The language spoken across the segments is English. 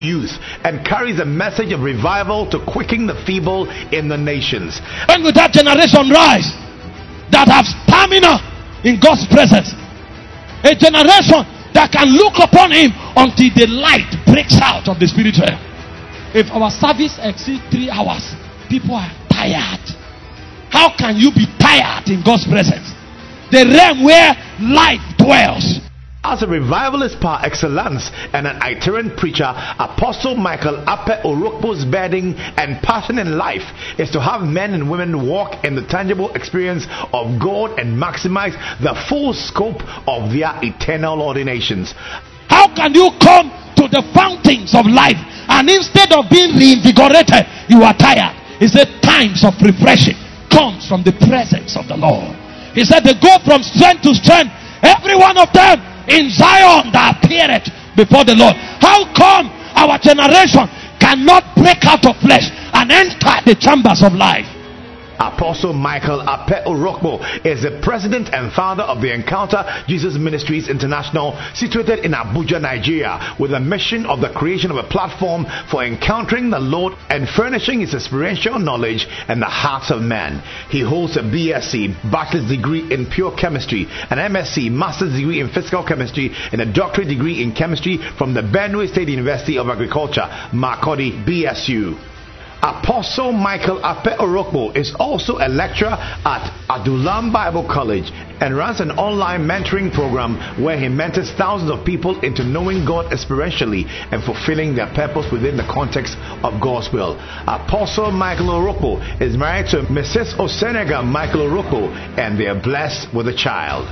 youth and carries a message of revival to quicken the feeble in the nations. When will that generation rise that have stamina in God's presence? A generation that can look upon him until the light breaks out of the spiritual. If our service exceeds 3 hours, people are tired. How can you be tired in God's presence? The realm where light dwells. As a revivalist par excellence and an itinerant preacher, Apostle Michael Ape Orokpo's burden and passion in life is to have men and women walk in the tangible experience of God and maximize the full scope of their eternal ordinations. How can you come to the fountains of life and instead of being reinvigorated, you are tired? He said times of refreshing comes from the presence of the Lord. He said they go from strength to strength, every one of them in Zion that appeareth before the Lord. How come our generation cannot break out of flesh and enter the chambers of life? Apostle Michael Ape Orokpo is the president and founder of the Encounter Jesus Ministries International, situated in Abuja, Nigeria, with a mission of the creation of a platform for encountering the Lord and furnishing his experiential knowledge in the hearts of men. He holds a BSc, bachelor's degree in pure chemistry, an MSc, master's degree in physical chemistry, and a doctorate degree in chemistry from the Benue State University of Agriculture, Makurdi, BSU. Apostle Michael Ape Orokpo is also a lecturer at Adulam Bible College and runs an online mentoring program where he mentors thousands of people into knowing God experientially and fulfilling their purpose within the context of God's will. Apostle Michael Orokpo is married to Mrs. Osenega Michael Orokpo, and they are blessed with a child.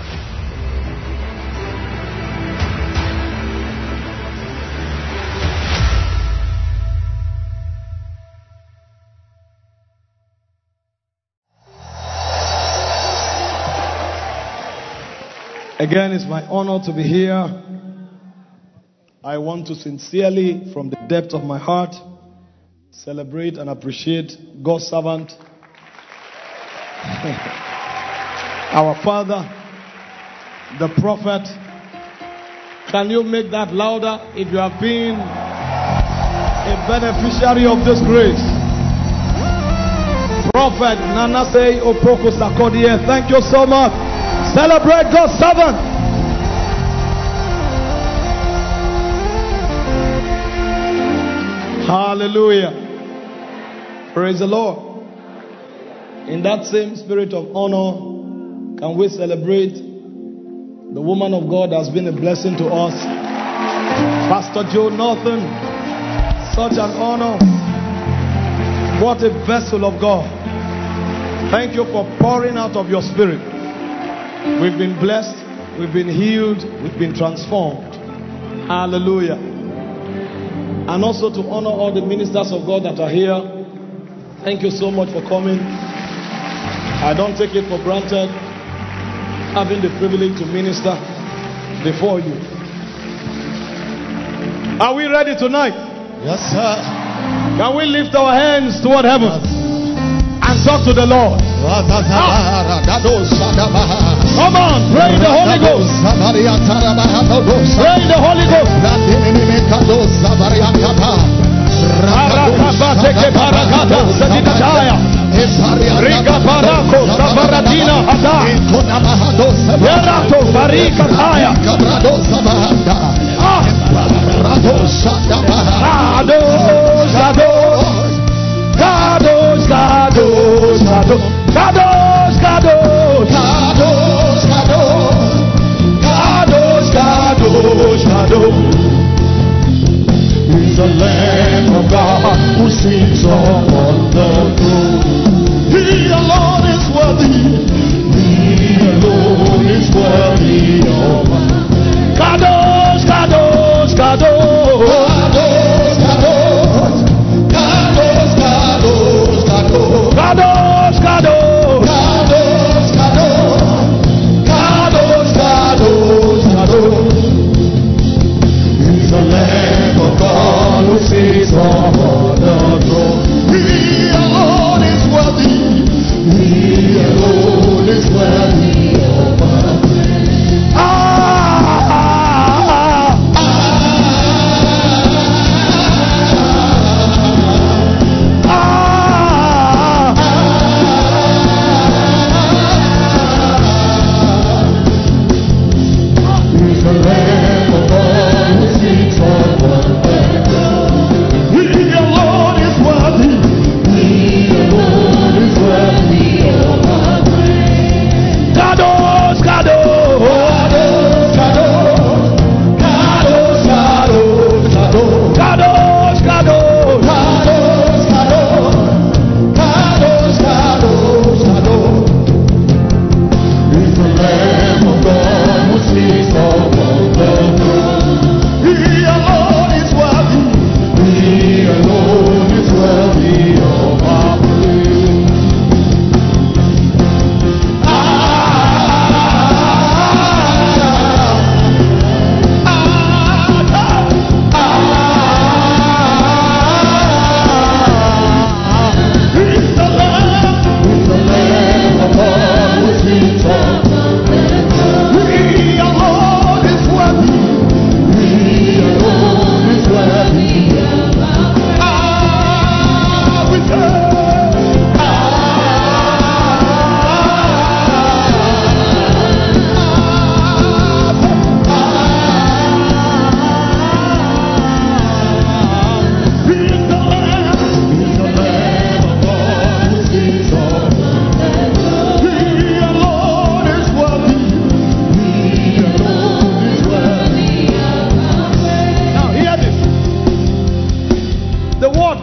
Again, it's my honor to be here. I want to sincerely, from the depth of my heart, celebrate and appreciate God's servant, our father, the prophet. Can you make that louder if you have been a beneficiary of this grace? Prophet Nanase Opoko Sakodie, thank you so much. Celebrate God's servant. Hallelujah. Praise the Lord. In that same spirit of honor, can we celebrate the woman of God has been a blessing to us, Pastor Joe Norton. Such an honor. What a vessel of God. Thank you for pouring out of your spirit. We've been blessed, we've been healed, we've been transformed. Hallelujah. And also to honor all the ministers of God that are here. Thank you so much for coming. I don't take it for granted having the privilege to minister before you. Are we ready tonight? Yes, sir. Can we lift our hands toward heaven and talk to the Lord? Come on, pray the Holy Ghost. Pray the Holy Ghost. Riga Barako Sabaradina Hada Yerato Barika Haya He's the Lamb of God who sits on the throne. He alone is worthy. He alone is worthy of Kadosh, Kadosh, Kadosh, Kadosh, Kadosh, Kadosh, Kadosh, Kadosh, Kadosh, Kadosh, Kadosh. He's the Lamb of God who sits on the throne. He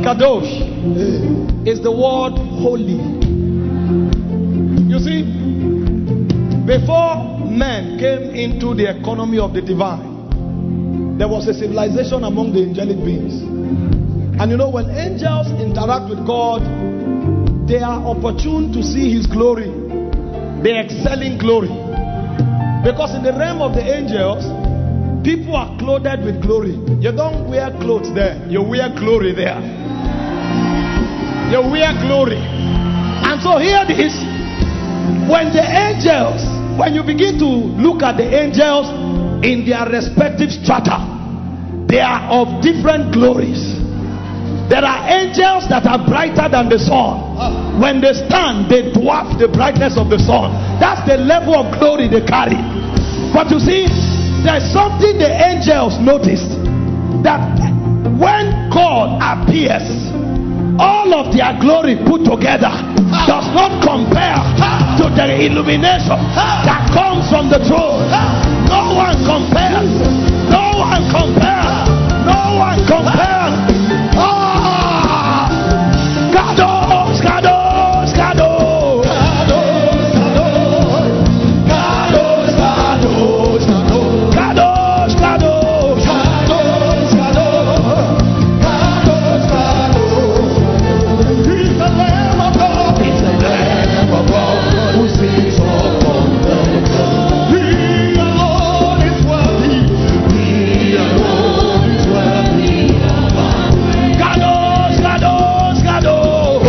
kadosh is the word holy. You see, before men came into the economy of the divine, there was a civilization among the angelic beings. And you know, when angels interact with God, they are opportune to see his glory. They excel in glory. Because in the realm of the angels, people are clothed with glory. You don't wear clothes there. You wear glory there. You wear glory. And so here it is. When the angels, when you begin to look at the angels in their respective strata, they are of different glories. There are angels that are brighter than the sun. When they stand, they dwarf the brightness of the sun. That's the level of glory they carry. But you see, there's something the angels noticed, that when God appears, all of their glory put together does not compare to the illumination that comes from the throne. No one compares. No one compares. No one compares. Kadosh, kadosh, kadosh. Kadosh, kadosh, kadosh. Kadosh, kadosh. Kadosh, kadosh. Kadosh, kadosh. He's the Lamb of God. He's the Lamb of God who sits upon the throne. He alone is worthy. He alone is worthy. Kadosh, kadosh, kadosh.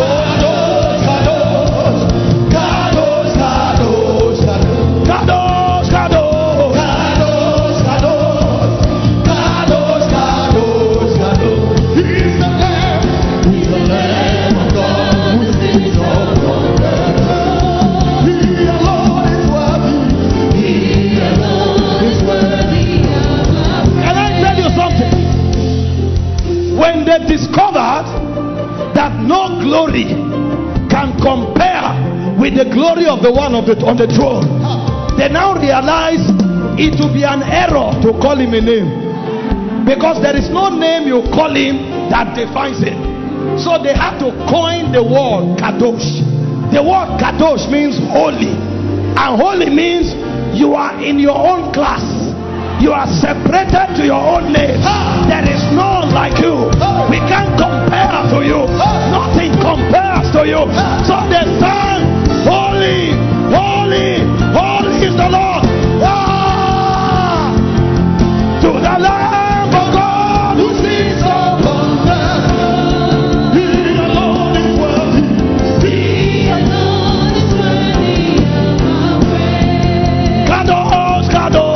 When they discovered that no glory can compare with the glory of the one on the throne, they now realize it will be an error to call him a name, because there is no name you call him that defines him. So they had to coin the word kadosh. The word kadosh means holy, and holy means you are in your own class. You are separated to your own name. There is none like you. We can't compare to you. Nothing compares to you. So they sang, holy, holy, holy is the Lord. Ah! To the Lamb of God who sits upon the throne. He alone is worthy. He alone is worthy of our praise. Kadosh, kadosh.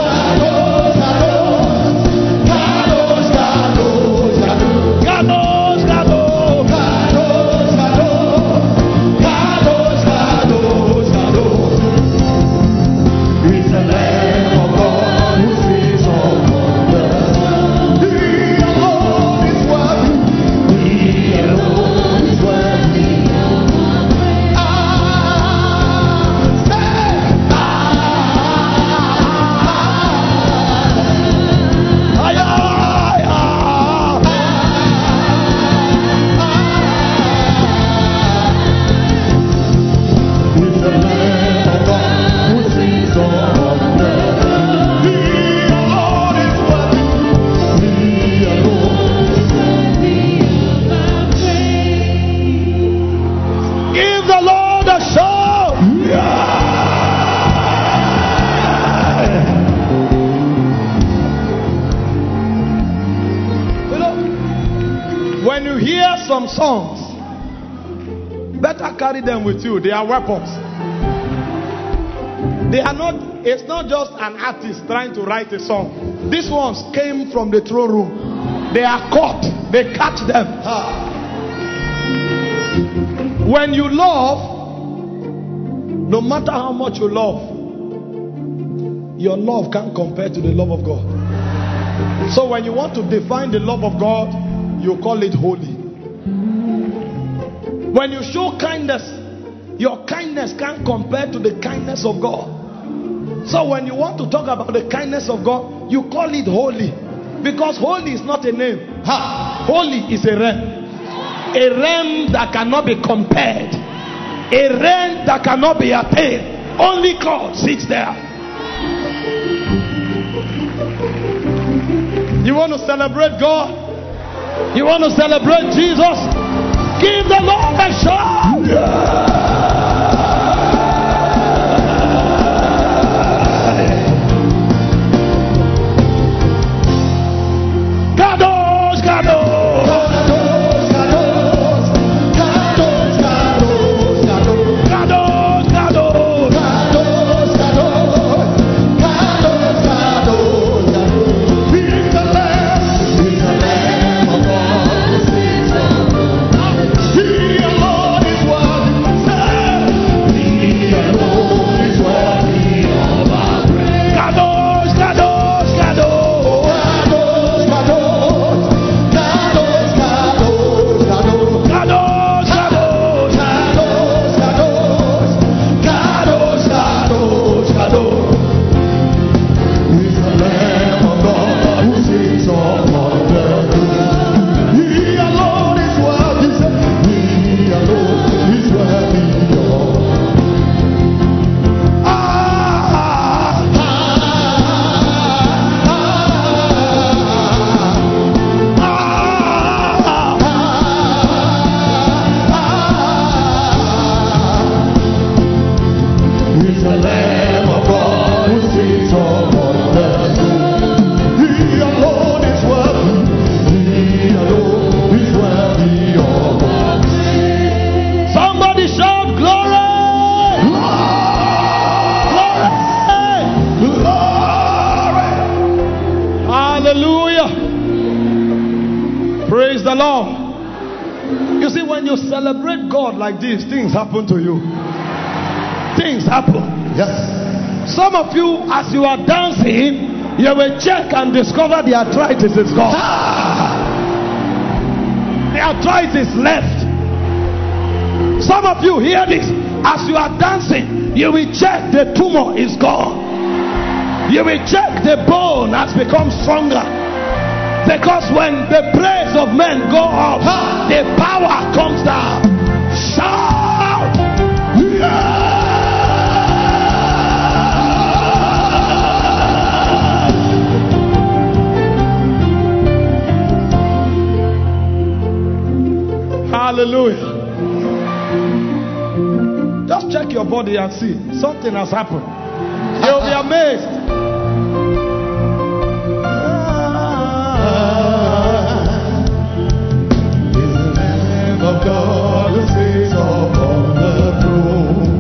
When you hear some songs, better carry them with you. They are weapons. They are not, it's not just an artist trying to write a song. These ones came from the throne room. They are caught. They catch them. When you love, no matter how much you love, your love can't compare to the love of God. So when you want to define the love of God, you call it holy. When you show kindness, your kindness can't compare to the kindness of God. So when you want to talk about the kindness of God, you call it holy. Because holy is not a name. Holy is a realm. A realm that cannot be compared. A realm that cannot be attained. Only God sits there. You want to celebrate God? You want to celebrate Jesus? Give the Lord a shout. Kadosh, Kadosh. Celebrate God like this, things happen to you. Things happen. Yes. Some of you, as you are dancing, you will check and discover the arthritis is gone. The arthritis left. Some of you, hear this. As you are dancing, you will check the tumor is gone. You will check the bone has become stronger. Because when the praise of men go up, the power comes down. Shout! Yeah! Hallelujah. Just check your body and see. Something has happened. You'll be amazed. God who sits upon the throne.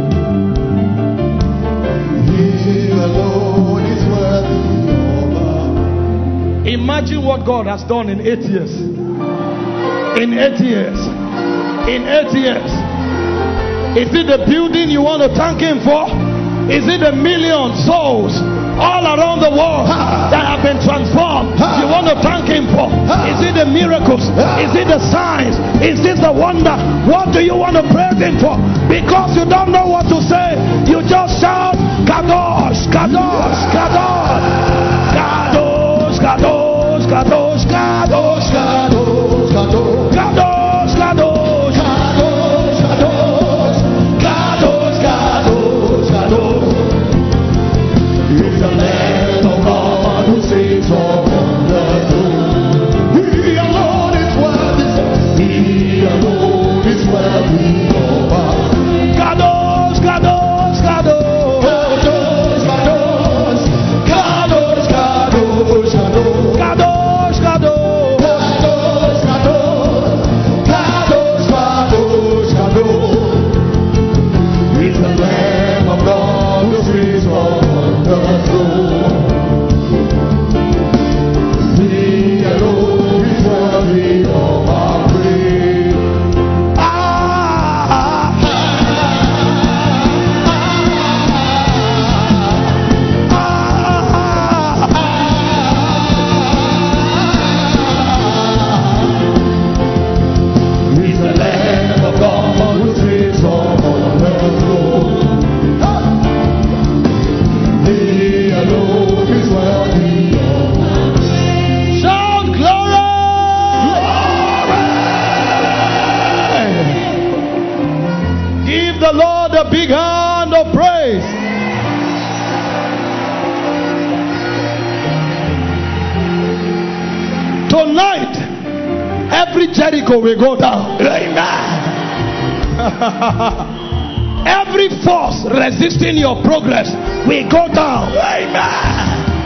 He alone is worthy of our. Imagine what God has done in 8 years. In 8 years. In 8 years. Is it the building you want to thank Him for? Is it the million souls all around the world that have been transformed you want to thank Him for? Is it the miracles? Is it the signs? Is this the wonder? What do you want to praise Him for? Because you don't know what to say, you just shout Kadosh, Kadosh, Kadosh, Kadosh, Kadosh, Kadosh, Kadosh, Kadosh, Kadosh, Kadosh, Kadosh. Kadosh, a big hand of praise. Tonight, every Jericho will go down. Amen. Every force resisting your progress will go down. Amen.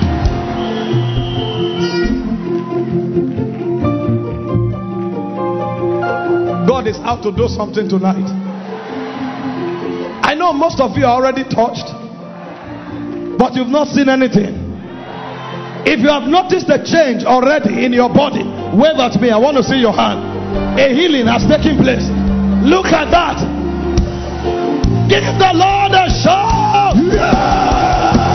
God is out to do something tonight. I know most of you are already touched, but you've not seen anything. If you have noticed a change already in your body, wave at me. I want to see your hand. A healing has taken place. Look at that. Give the Lord a shout. Yeah.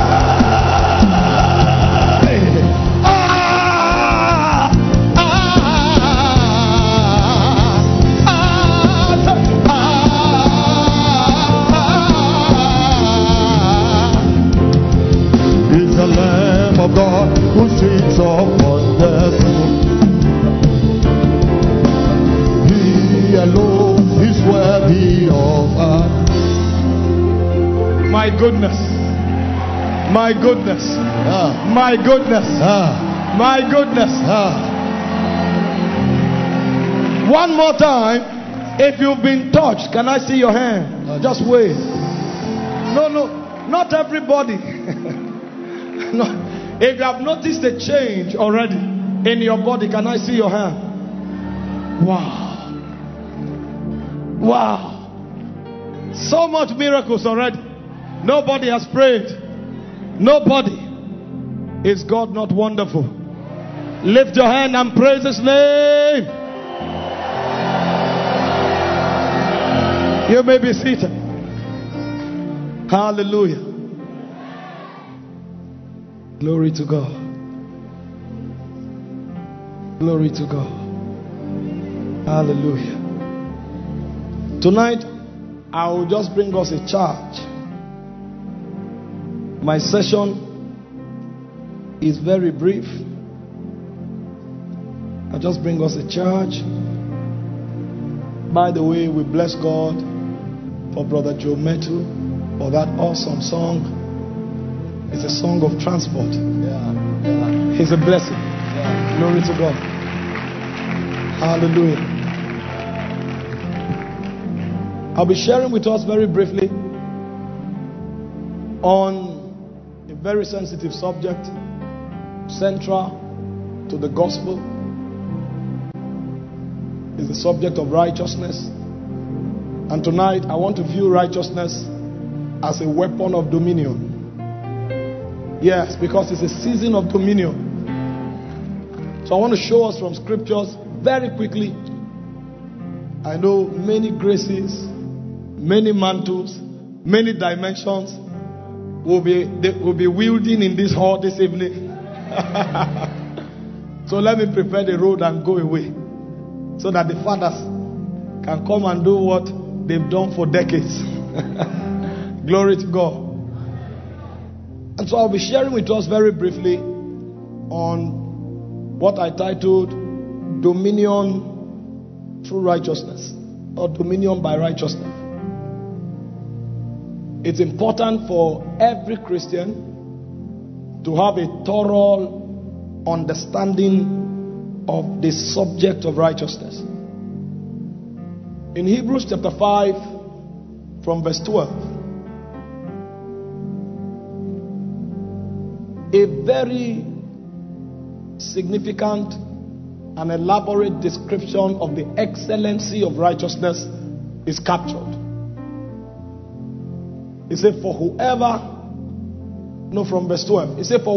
Is the Lamb of God who sits upon the throne. He alone is worthy of us. My goodness. My goodness. My goodness. My goodness. One more time. If you've been touched, can I see your hand? Just wave. No, not everybody. No. If you have noticed a change already in your body, can I see your hand? Wow. Wow. So much miracles already. Nobody has prayed. Nobody. Is God not wonderful? Lift your hand and praise His name. You may be seated. Hallelujah. Glory to God. Glory to God. Hallelujah. Tonight, I will just bring us a charge. My session is very brief. I'll just bring us a charge. By the way, we bless God for Brother Joe Metu for that awesome song. It's a song of transport. It's a blessing. Glory to God. Hallelujah. I'll be sharing with us very briefly on a very sensitive subject, central to the gospel. Is the subject of righteousness. And tonight I want to view righteousness as a weapon of dominion. Yes, because it's a season of dominion. So I want to show us from scriptures very quickly. I know many graces, many mantles, many dimensions will be wielding in this hall this evening. So let me prepare the road and go away, so that the fathers can come and do what they've done for decades. Glory to God. And so I'll be sharing with us very briefly on what I titled Dominion through Righteousness, or Dominion by Righteousness. It's important for every Christian to have a thorough understanding of the subject of righteousness. In Hebrews chapter 5 from verse 12, a very significant and elaborate description of the excellency of righteousness is captured. He said, for whoever, no, from verse 12, he said, for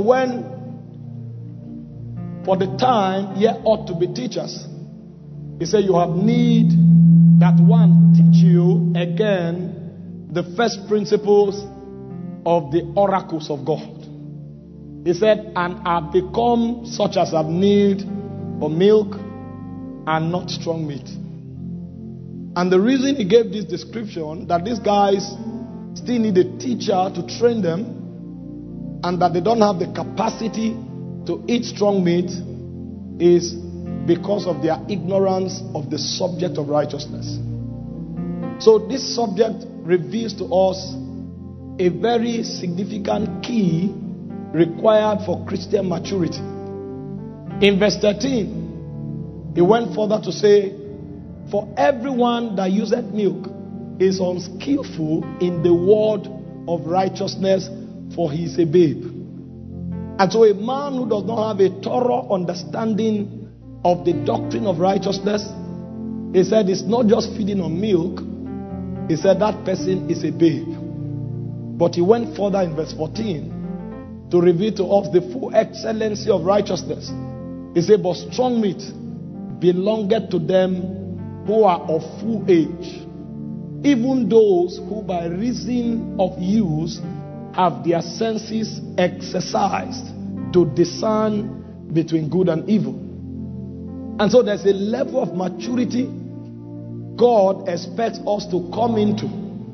the time ye ought to be teachers. He said, you have need that one teach you again the first principles of the oracles of God. He said, and have become such as have need for milk and not strong meat. And the reason he gave this description, that these guys still need a teacher to train them, and that they don't have the capacity to eat strong meat, is because of their ignorance of the subject of righteousness. So this subject reveals to us a very significant key required for Christian maturity. In verse 13, he went further to say, for everyone that useth milk is unskillful in the word of righteousness, for he is a babe. And so a man who does not have a thorough understanding of the doctrine of righteousness, he said it's not just feeding on milk. He said that person is a babe. But he went further in verse 14 to reveal to us the full excellency of righteousness. He said, but strong meat belongeth to them who are of full age, even those who by reason of use have their senses exercised to discern between good and evil. And so there's a level of maturity God expects us to come into.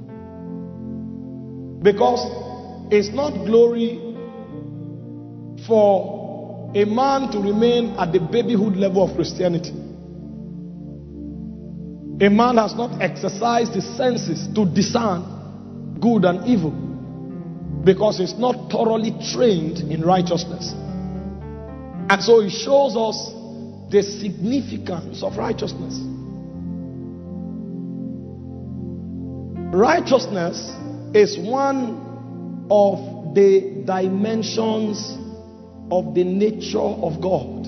Because it's not glory for a man to remain at the babyhood level of Christianity. A man has not exercised his senses to discern good and evil because he's not thoroughly trained in righteousness. And so it shows us the significance of righteousness. Righteousness is one of the dimensions of the nature of God.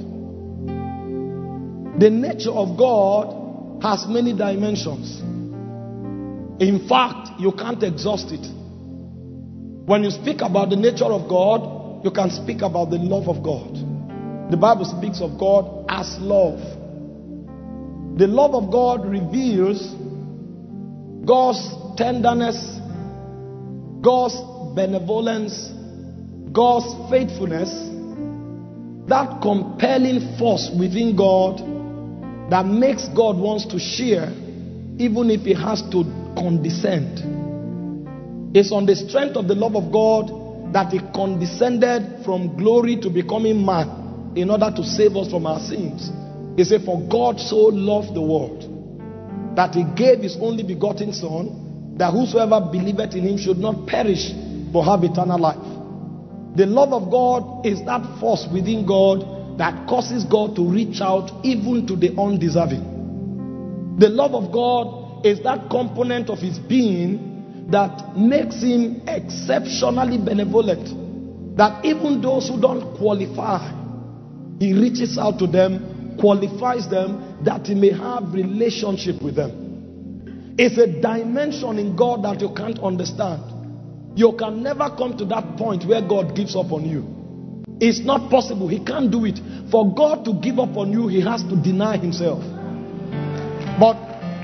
The nature of God has many dimensions. In fact, you can't exhaust it. When you speak about the nature of God, you can speak about the love of God. The Bible speaks of God as love. The love of God reveals God's tenderness, God's benevolence, God's faithfulness, that compelling force within God that makes God wants to share even if he has to condescend. It's on the strength of the love of God that he condescended from glory to becoming man in order to save us from our sins. He said, for God so loved the world that he gave his only begotten Son, that whosoever believeth in him should not perish but have eternal life. The love of God is that force within God that causes God to reach out even to the undeserving. The love of God is that component of his being that makes him exceptionally benevolent, that even those who don't qualify, he reaches out to them, qualifies them, that he may have relationship with them. It's a dimension in God that you can't understand. You can never come to that point where God gives up on you. It's not possible. He can't do it. For God to give up on you, he has to deny himself. But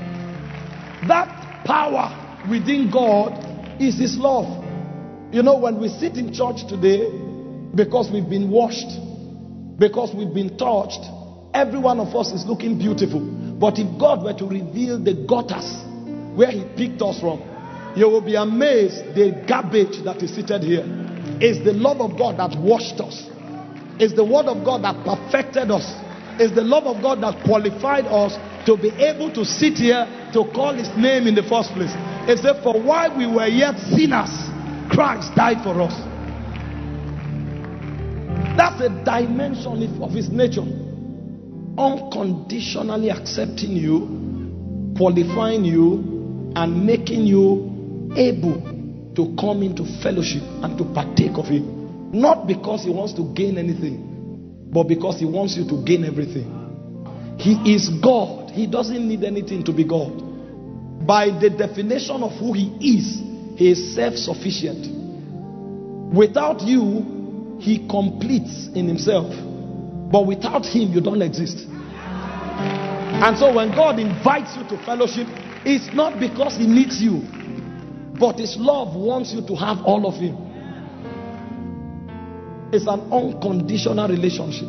that power within God is his love. You know, when we sit in church today, because we've been washed, because we've been touched, every one of us is looking beautiful. But if God were to reveal the gutters where he picked us from, you will be amazed the garbage that is seated here. It's the love of God that washed us. It's the word of God that perfected us. It's the love of God that qualified us to be able to sit here to call his name in the first place. It said, for while we were yet sinners, Christ died for us. That's a dimension of his nature. Unconditionally accepting you, qualifying you, and making you able to come into fellowship and to partake of it. Not because he wants to gain anything, but because he wants you to gain everything. He is God. He doesn't need anything to be God. By the definition of who he is self-sufficient. Without you, he completes in himself. But without him, you don't exist. And so when God invites you to fellowship, it's not because he needs you, but his love wants you to have all of him. It's an unconditional relationship.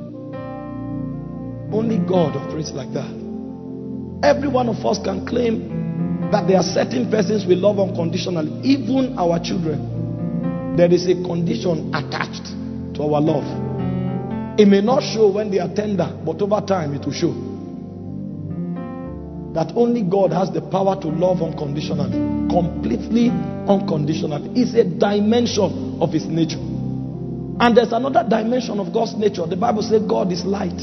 Only God operates like that. Every one of us can claim that there are certain persons we love unconditionally. Even our children. There is a condition attached to our love. It may not show when they are tender, but over time it will show. that only God has the power to love unconditionally, completely unconditionally. It's a dimension of his nature. And there's another dimension of God's nature. The Bible says God is light.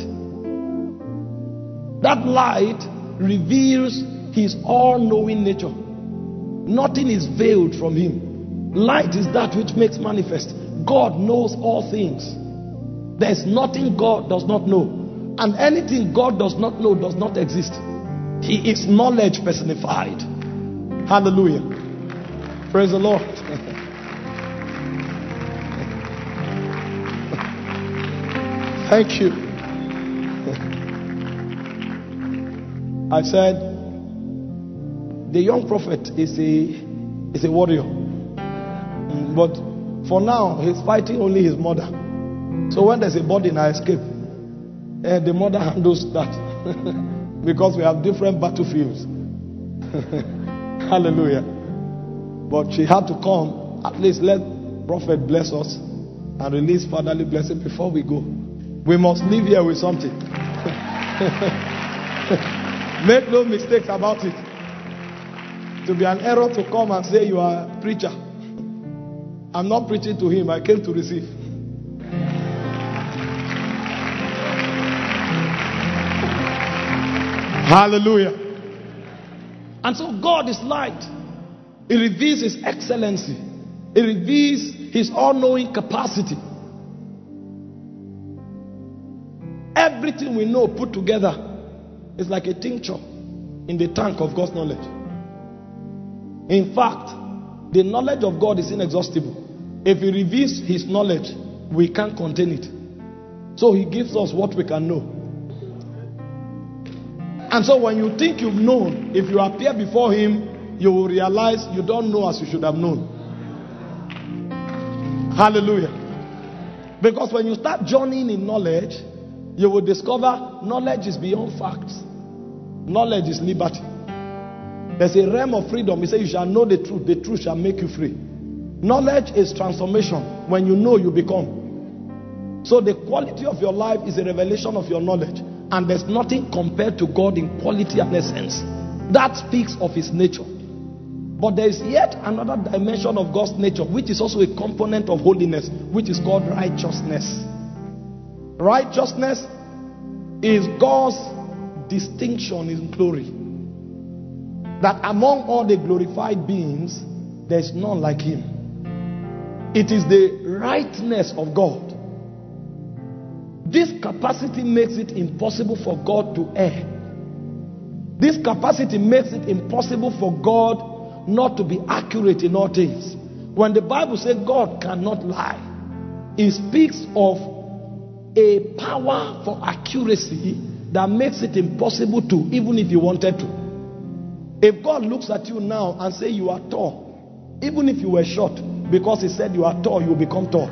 That light reveals his all-knowing nature. Nothing is veiled from him. Light is that which makes manifest. God knows all things. There's nothing God does not know. And anything God does not know does not exist. He is knowledge personified. Hallelujah. Praise the Lord. Thank you. I said, the young prophet is a warrior. But for now, he's fighting only his mother. So when there's a burden, I escape. The mother handles that. Because we have different battlefields. Hallelujah. But she had to come. At least let prophet bless us and release fatherly blessing before we go. We must leave here with something. Make no mistakes about it. To be an error to come and say you are a preacher. I'm not preaching to him. I came to receive. Hallelujah. And so God is light. He reveals his excellency. He reveals his all-knowing capacity. Everything we know put together is like a tincture in the tank of God's knowledge. In fact, the knowledge of God is inexhaustible. If he reveals his knowledge, we can't contain it. So he gives us what we can know. And so when you think you've known, if you appear before him, you will realize you don't know as you should have known. Hallelujah. Because when you start journeying in knowledge, you will discover knowledge is beyond facts. Knowledge is liberty. There's a realm of freedom. He says you shall know the truth shall make you free. Knowledge is transformation. When you know, you become. So the quality of your life is a revelation of your knowledge. And there's nothing compared to God in quality and essence. That speaks of his nature. But there is yet another dimension of God's nature, which is also a component of holiness, which is called righteousness. Righteousness is God's distinction in glory. That among all the glorified beings, there is none like him. It is the rightness of God. This capacity makes it impossible for God to err. This capacity makes it impossible for God not to be accurate in all things. When the Bible says God cannot lie, it speaks of a power for accuracy that makes it impossible to, even if you wanted to. If God looks at you now and says you are tall, even if you were short, because he said you are tall, you will become tall.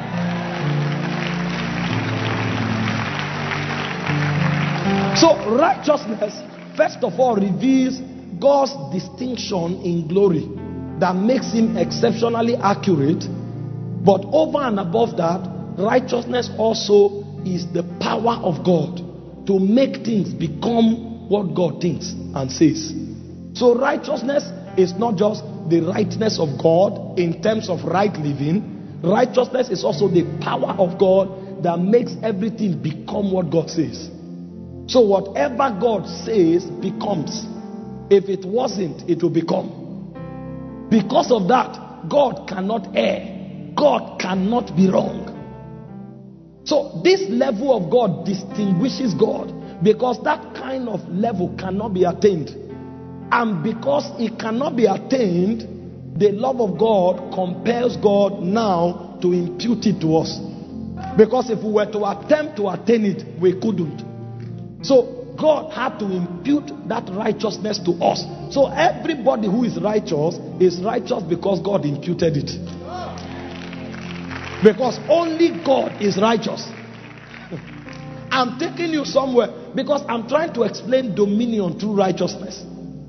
So righteousness, first of all, reveals God's distinction in glory that makes him exceptionally accurate. But over and above that, righteousness also is the power of God to make things become what God thinks and says. So righteousness is not just the rightness of God in terms of right living. Righteousness is also the power of God that makes everything become what God says. So whatever God says becomes. If it wasn't, it will become. Because of that, God cannot err. God cannot be wrong. So this level of God distinguishes God, because that kind of level cannot be attained. And because it cannot be attained, the love of God compels God now to impute it to us. Because if we were to attempt to attain it, we couldn't. So God had to impute that righteousness to us. So everybody who is righteous because God imputed it. Because only God is righteous. I'm taking you somewhere because I'm trying to explain dominion through righteousness.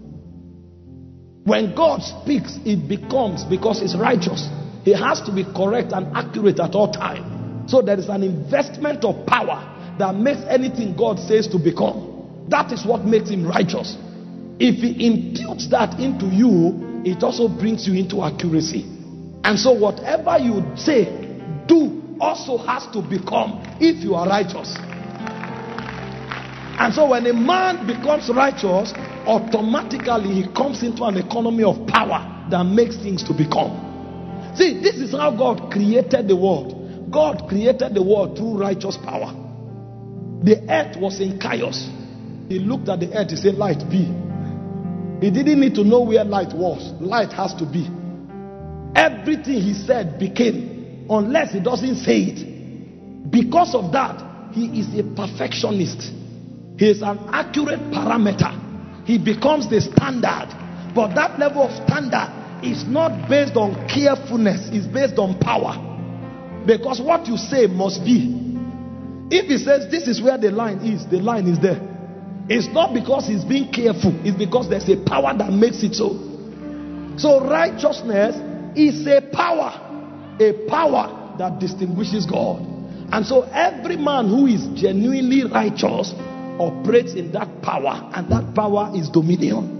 When God speaks, it becomes, because he's righteous. He has to be correct and accurate at all times. So there is an investment of power that makes anything God says to become. That is what makes him righteous. if he imputes that into you, it also brings you into accuracy. And so whatever you say, do, also has to become if you are righteous. And so when a man becomes righteous, automatically he comes into an economy of power that makes things to become. See, this is how God created the world. God created the world through righteous power. The earth was in chaos. He looked at the earth, he said, light be. He didn't need to know where light was. Light has to be. Everything he said became, unless he doesn't say it. Because of that, he is a perfectionist. He is an accurate parameter. He becomes the standard. But that level of standard is not based on carefulness. It's based on power. Because what you say must be. If he says this is where the line is there. It's not because he's being careful. It's because there's a power that makes it so. So righteousness is a power that distinguishes God. And so every man who is genuinely righteous operates in that power, and that power is dominion.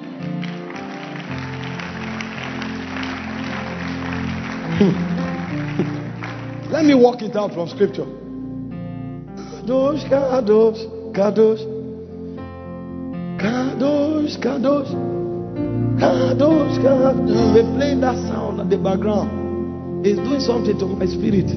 Let me walk it out from scripture. Kadosh, kadosh, kadosh, kadosh, kadosh, kadosh, kadosh. We're playing that sound at the background. It's doing something to my spirit.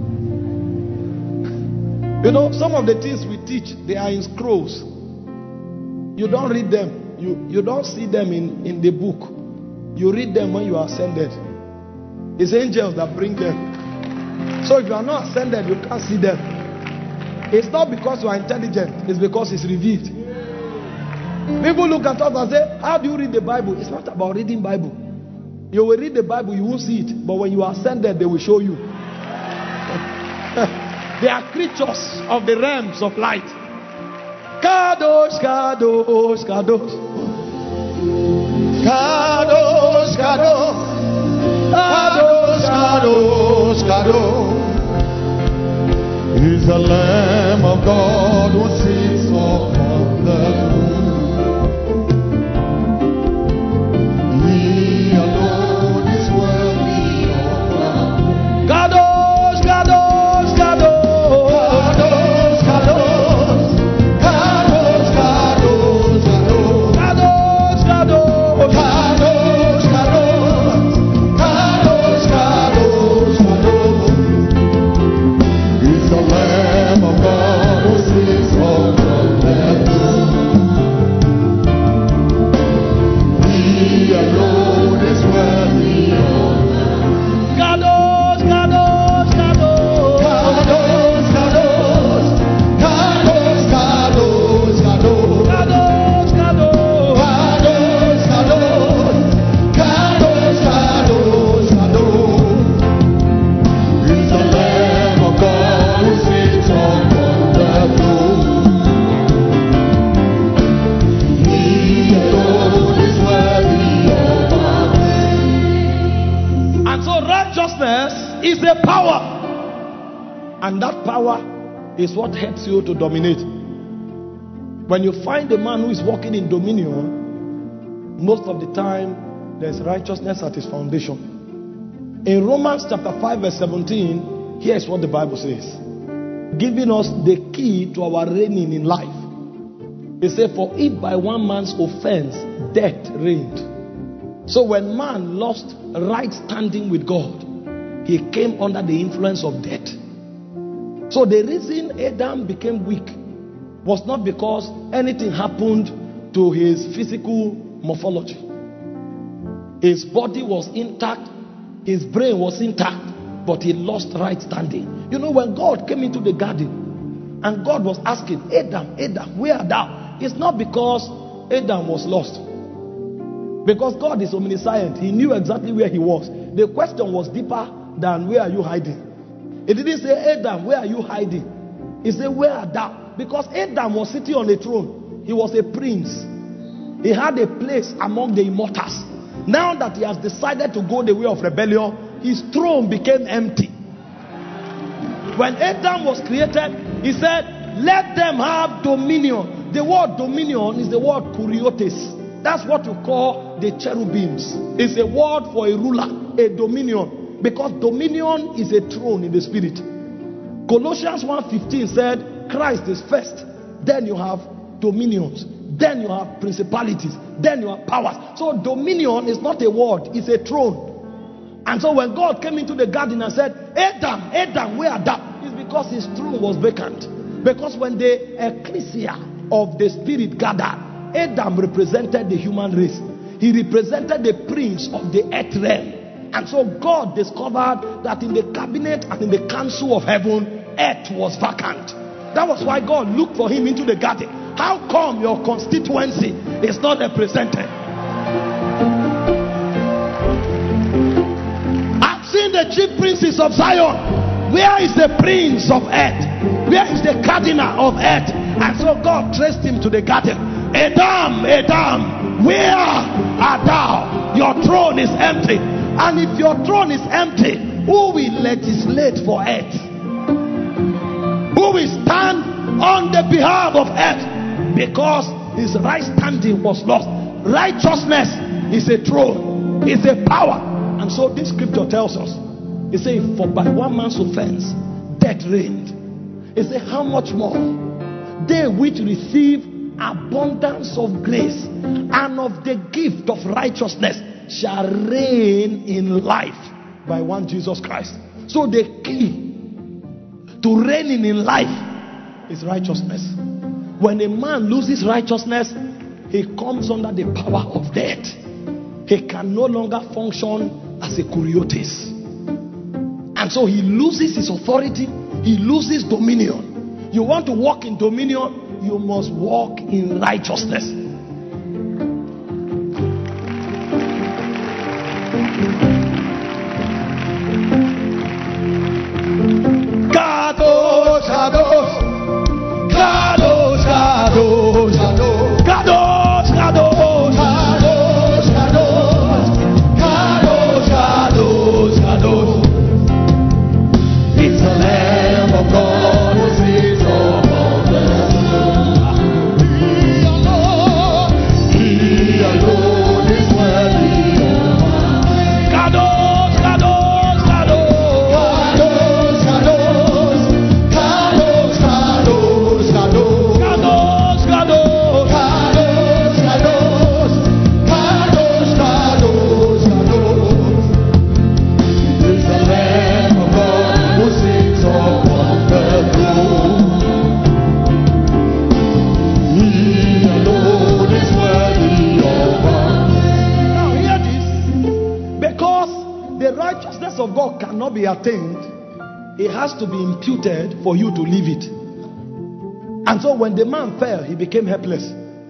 You know, some of the things we teach, they are in scrolls. You don't read them. You don't see them in the book. You read them when you are ascended. It's angels that bring them. So if you are not ascended, you can't see them. It's not because you are intelligent. It's because it's revealed. People look at us and say, how do you read the Bible? It's not about reading Bible. You will read the Bible, you won't see it. But when you are ascended, they will show you. They are creatures of the realms of light. Kadosh, kadosh, kadosh. Kadosh, kadosh. Kadosh, kadosh, kadosh. Is the Lamb of God who sits upon the throne. He alone is worthy of our praise. Kadosh, kadosh, kadosh. And that power is what helps you to dominate. When you find a man who is walking in dominion, most of the time there's righteousness at his foundation. In Romans chapter 5 verse 17, here's what the Bible says, giving us the key to our reigning in life. It said, for if by one man's offense death reigned. So when man lost right standing with God, he came under the influence of death. So the reason Adam became weak was not because anything happened to his physical morphology. His body was intact, his brain was intact, but he lost right standing. You know, when God came into the garden and God was asking, Adam, Adam, where art thou? It's not because Adam was lost. Because God is omniscient. He knew exactly where he was. The question was deeper than where are you hiding? It didn't say, Adam, where are you hiding? He said, where art thou? Because Adam was sitting on a throne. He was a prince. He had a place among the immortals. Now that he has decided to go the way of rebellion, his throne became empty. When Adam was created, he said, let them have dominion. The word dominion is the word kuriotes. That's what you call the cherubims. It's a word for a ruler, a dominion. Because dominion is a throne in the spirit. Colossians 1:15 said, Christ is first. Then you have dominions. Then you have principalities. Then you have powers. So dominion is not a word, it's a throne. And so when God came into the garden and said, Adam, Adam, where art thou? It's because his throne was vacant. Because when the ecclesia of the spirit gathered, Adam represented the human race. He represented the prince of the earth realm. And so God discovered that in the cabinet and in the council of heaven, earth was vacant. That was why God looked for him into the garden. How come your constituency is not represented? I've seen the chief princes of Zion. Where is the prince of earth? Where is the cardinal of earth? And so God traced him to the garden. Adam, Adam, where art thou? Your throne is empty. And if your throne is empty, who will legislate for earth? Who will stand on the behalf of earth? Because his right standing was lost. Righteousness is a throne, is a power. And so this scripture tells us, it says, for by one man's offense, death reigned. It says, how much more? They which receive abundance of grace and of the gift of righteousness shall reign in life by one Jesus Christ. So the key to reigning in life is righteousness. When a man loses righteousness, he comes under the power of death. He can no longer function as a kuriotes. And so he loses his authority, he loses dominion. You want to walk in dominion, you must walk in righteousness. Kadosh, Kadosh, Kadosh, Kadosh, Kadosh, Kadosh, Kadosh, Kadosh, Kadosh, Kadosh, Kadosh. It's the Lamb of God who sits upon the throne. He alone is worthy of honor. Kadosh, Kadosh, Kadosh, Kadosh, Kadosh, Kadosh, Kadosh, Kadosh, Kadosh, Kadosh. Kadosh, Kadosh, Kadosh, Kadosh. It's the Lamb of God who sits upon the throne. He alone is worthy of honor. Now hear this. Because the righteousness of God cannot be attained, it has to be imputed for you to live it. And so when the man fell, he became helpless.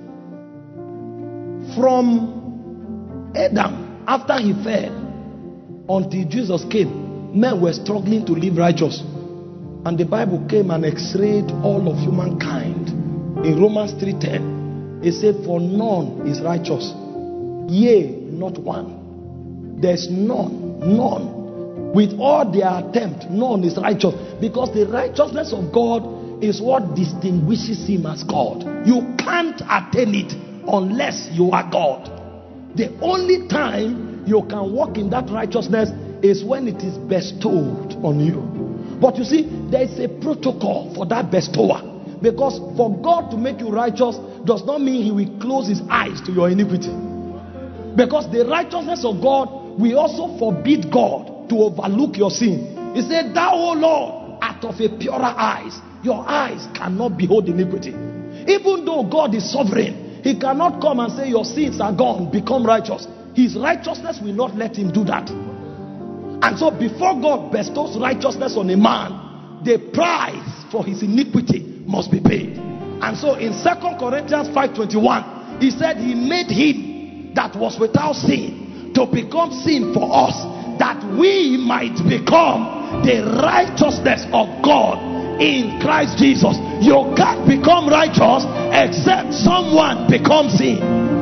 From Adam, after he fell, until Jesus came, men were struggling to live righteous. And the Bible came and x-rayed all of humankind. In Romans 3:10, it said, for none is righteous, yea, not one. There's none. With all their attempt, none is righteous. Because the righteousness of God is what distinguishes him as God. You can't attain it unless you are God. The only time you can walk in that righteousness is when it is bestowed on you. But you see, there is a protocol for that bestower. Because for God to make you righteous does not mean he will close his eyes to your iniquity. Because the righteousness of God will also forbid God to overlook your sin. He said, thou, O Lord, art of a purer eyes. Your eyes cannot behold iniquity. Even though God is sovereign, he cannot come and say your sins are gone, become righteous. His righteousness will not let him do that. And so before God bestows righteousness on a man, the price for his iniquity must be paid. And so in 2 Corinthians 5:21, he said he made him that was without sin to become sin for us, that we might become the righteousness of God in Christ Jesus. You can't become righteous except someone becomes sin.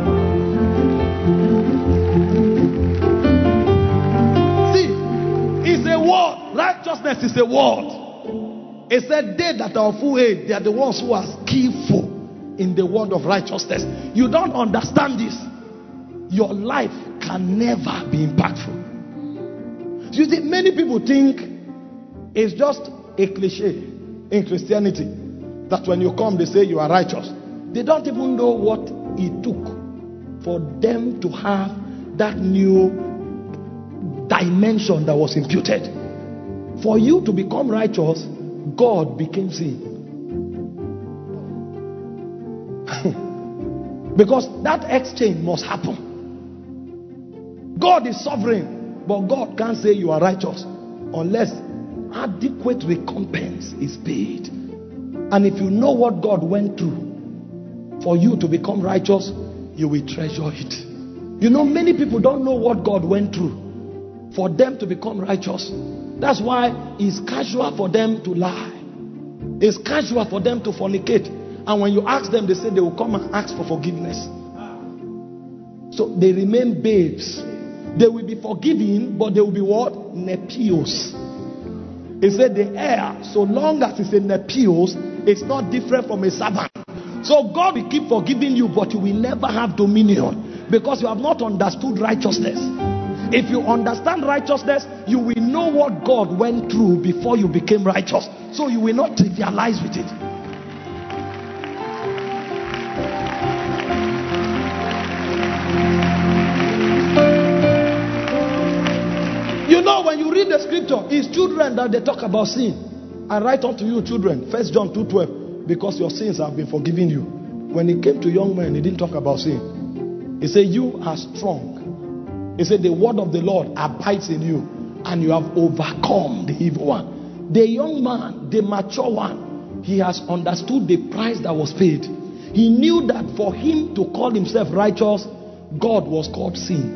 See, it's a word. Righteousness is a word. It said they that are full age, they are the ones who are skillful in the word of righteousness. You don't understand this. your life can never be impactful. You see, many people think it's just a cliche in Christianity that when you come, they say you are righteous. They don't even know what it took for them to have that new dimension that was imputed. For you to become righteous, God became sin. Because that exchange must happen. God is sovereign, but God can't say you are righteous unless adequate recompense is paid. And if you know what God went through for you to become righteous, you will treasure it. You know, many people don't know what God went through for them to become righteous. That's why it's casual for them to lie. It's casual for them to fornicate. And when you ask them, they say they will come and ask for forgiveness. So they remain babes. They will be forgiven, but they will be what? Nepios. He said the heir, so long as it's a nepios, it's not different from a servant. So God will keep forgiving you, but you will never have dominion because you have not understood righteousness. If you understand righteousness, you will know what God went through before you became righteous. So you will not trivialize with it. You know, when you read the scripture, it's children that they talk about sin. I write unto you, children, 1 John 2:12, because your sins have been forgiven you. When it came to young men, he didn't talk about sin. He said, you are strong. He said, the word of the Lord abides in you, and you have overcome the evil one. The young man, the mature one, he has understood the price that was paid. He knew that for him to call himself righteous, God was called sin.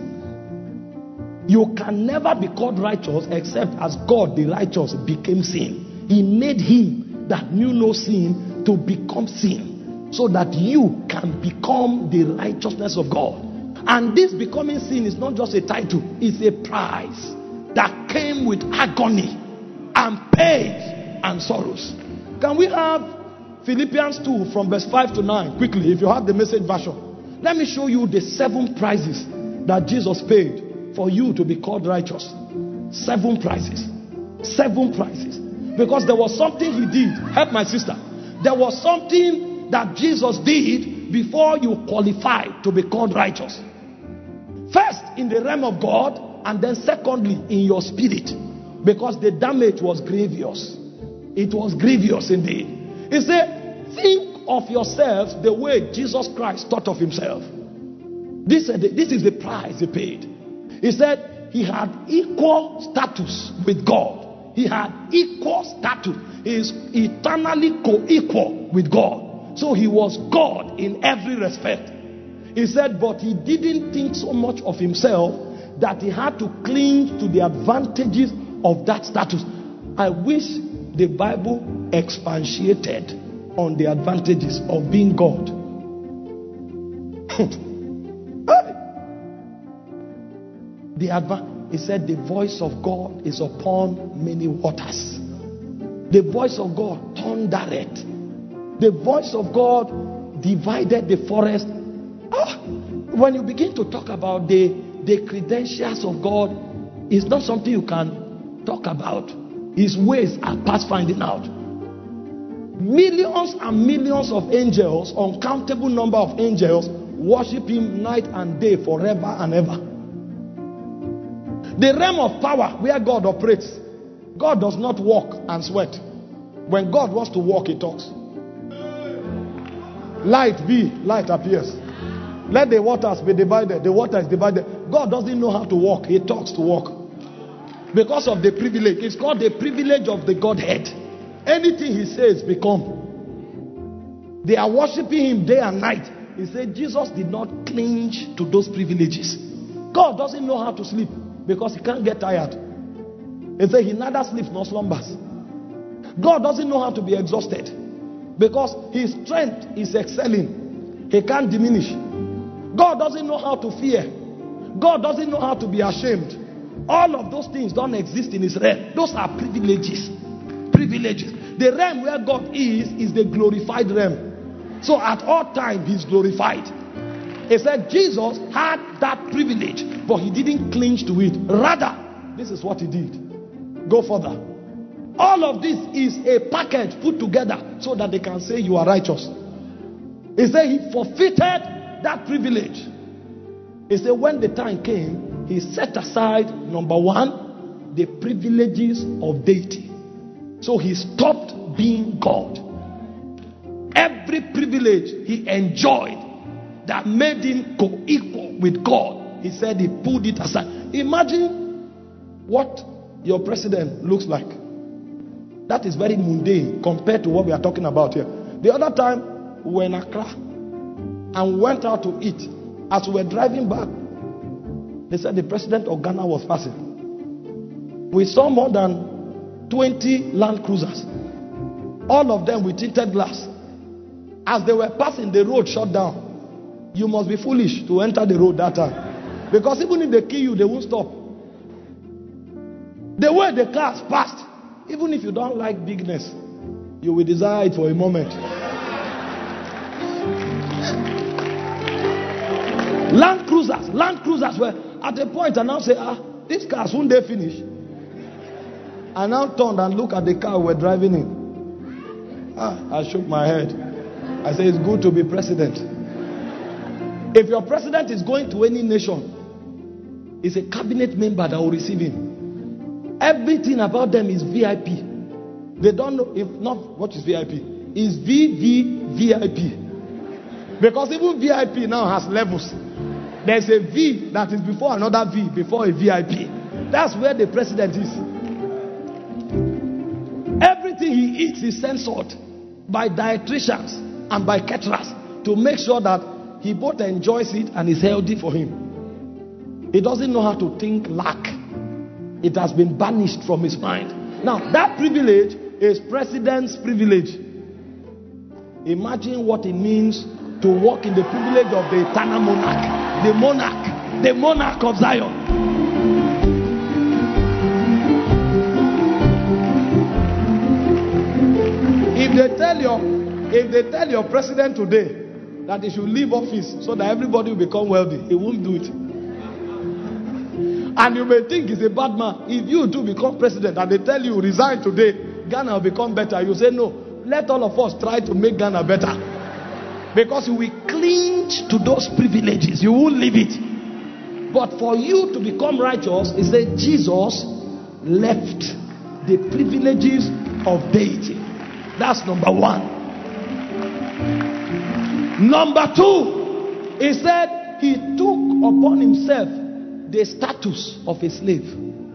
You can never be called righteous except as God the righteous became sin. He made him that knew no sin to become sin, so that you can become the righteousness of God. And this becoming sin is not just a title, it's a price that came with agony and pain and sorrows. Can we have Philippians 2 from verse 5 to 9 quickly, if you have the Message version? Let me show you the 7 prices that Jesus paid for you to be called righteous. 7 prices. 7 prices. Because there was something he did. Help my sister. There was something that Jesus did before you qualified to be called righteous. First, in the realm of God, and then secondly, in your spirit. Because the damage was grievous. It was grievous indeed. He said, think of yourselves the way Jesus Christ thought of himself. This is the price he paid. He said he had equal status with God. He had equal status. He is eternally co-equal with God. So he was God in every respect. He said, but he didn't think so much of himself that he had to cling to the advantages of that status. I wish the Bible expatiated on the advantages of being God. He said the voice of God is upon many waters. The voice of God thundered. The voice of God divided the forest. When you begin to talk about the credentials of God, it's not something you can talk about. His ways are past finding out. Millions and millions of angels, uncountable number of angels, worship him night and day forever and ever. The realm of power where God operates, God does not walk and sweat. When God wants to walk, he talks. Light be, light appears. Let the waters be divided. The water is divided. God doesn't know how to walk. He talks to walk. Because of the privilege. It's called the privilege of the Godhead. Anything he says become. They are worshiping him day and night. He said Jesus did not cling to those privileges. God doesn't know how to sleep because he can't get tired. He said he neither sleeps nor slumbers. God doesn't know how to be exhausted because his strength is excelling. He can't diminish. God doesn't know how to fear. God doesn't know how to be ashamed. All of those things don't exist in his realm. Those are privileges. Privileges. The realm where God is the glorified realm. So at all times he's glorified. He said Jesus had that privilege, but he didn't cling to it. Rather, this is what he did. Go further. All of this is a package put together so that they can say you are righteous. He said he forfeited that privilege. He said when the time came, he set aside, number one, the privileges of deity. So he stopped being God. Every privilege he enjoyed that made him co-equal with God, he said he pulled it aside. Imagine what your president looks like. That is very mundane compared to what we are talking about here. The other time, we were in Accra and went out to eat. As we were driving back, they said the president of Ghana was passing. We saw more than 20 Land Cruisers, all of them with tinted glass. As they were passing, the road shut down. You must be foolish to enter the road that time, because even if they kill you, they won't stop. The way the cars passed, even if you don't like bigness, you will desire it for a moment. Land Cruisers were at a point and now say, these cars, won't they finish? I now turned and looked at the car we were driving in. I shook my head. I said, it's good to be president. If your president is going to any nation, it's a cabinet member that will receive him. Everything about them is VIP. They don't know, if not, what is VIP? It's VVVIP. Because even VIP now has levels. There's a V that is before another V, before a VIP. That's where the president is. Everything he eats is censored by dietitians and by caterers to make sure that he both enjoys it and is healthy for him. He doesn't know how to think lack. It has been banished from his mind. Now, that privilege is president's privilege. Imagine what it means to walk in the privilege of the eternal monarch. The monarch of Zion. If they tell your president today that he should leave office so that everybody will become wealthy, he won't do it. And you may think he's a bad man. If you too become president and they tell you resign today, Ghana will become better, you say no. Let all of us try to make Ghana better. Because you will cling to those privileges. You won't leave it. But for you to become righteous, it said Jesus left the privileges of deity. That's number one. Number two, he said he took upon himself the status of a slave.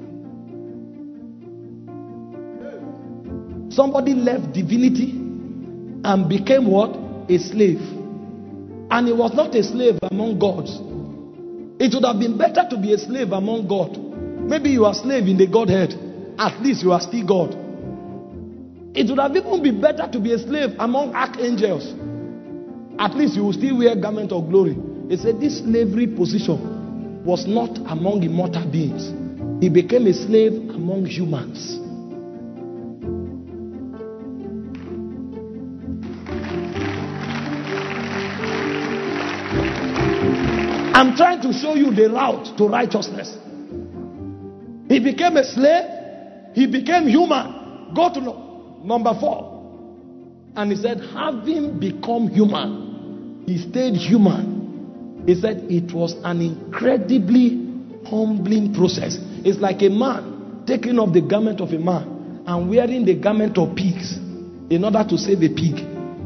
Somebody left divinity and became what? A slave. And he was not a slave among gods. It would have been better to be a slave among God. Maybe you are a slave in the Godhead. At least you are still God. It would have even been better to be a slave among archangels. At least you will still wear garment of glory. He said this slavery position was not among immortal beings. He became a slave among humans. I'm trying to show you the route to righteousness. He became a slave. He became human. Go to number 4. And he said, having become human, he stayed human. He said it was an incredibly humbling process. It's like a man taking off the garment of a man and wearing the garment of pigs in order to save a pig.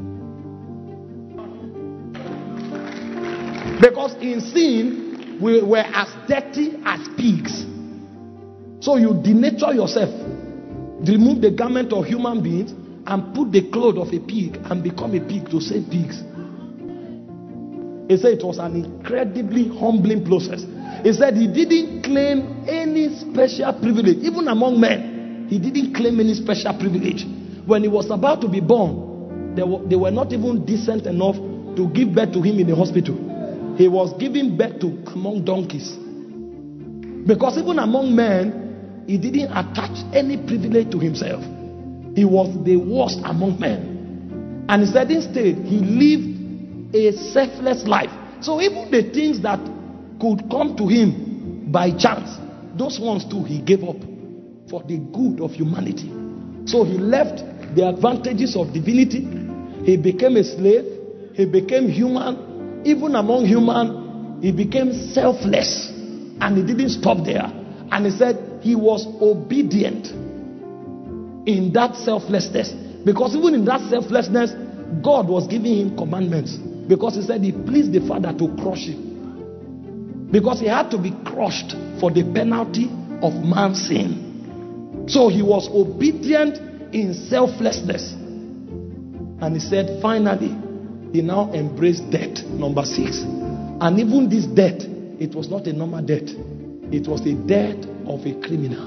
Because in sin, we were as dirty as pigs. So you denature yourself, remove the garment of human beings and put the clothes of a pig and become a pig to save pigs. He said it was an incredibly humbling process. He said he didn't claim any special privilege. Even among men, he didn't claim any special privilege. When he was about to be born, they were not even decent enough to give birth to him in the hospital. He was giving birth to among donkeys. Because even among men, he didn't attach any privilege to himself. He was the worst among men. And he said instead, he lived a selfless life. So even the things that could come to him by chance, those ones too he gave up for the good of humanity. So he left the advantages of divinity. He became a slave. He became human. Even among human, he became selfless. And he didn't stop there. And he said he was obedient in that selflessness. Because even in that selflessness, God was giving him commandments. Because he said he pleased the Father to crush him. Because he had to be crushed for the penalty of man's sin. So he was obedient in selflessness. And he said finally, he now embraced death. Number 6. And even this death, it was not a normal death. It was the death of a criminal.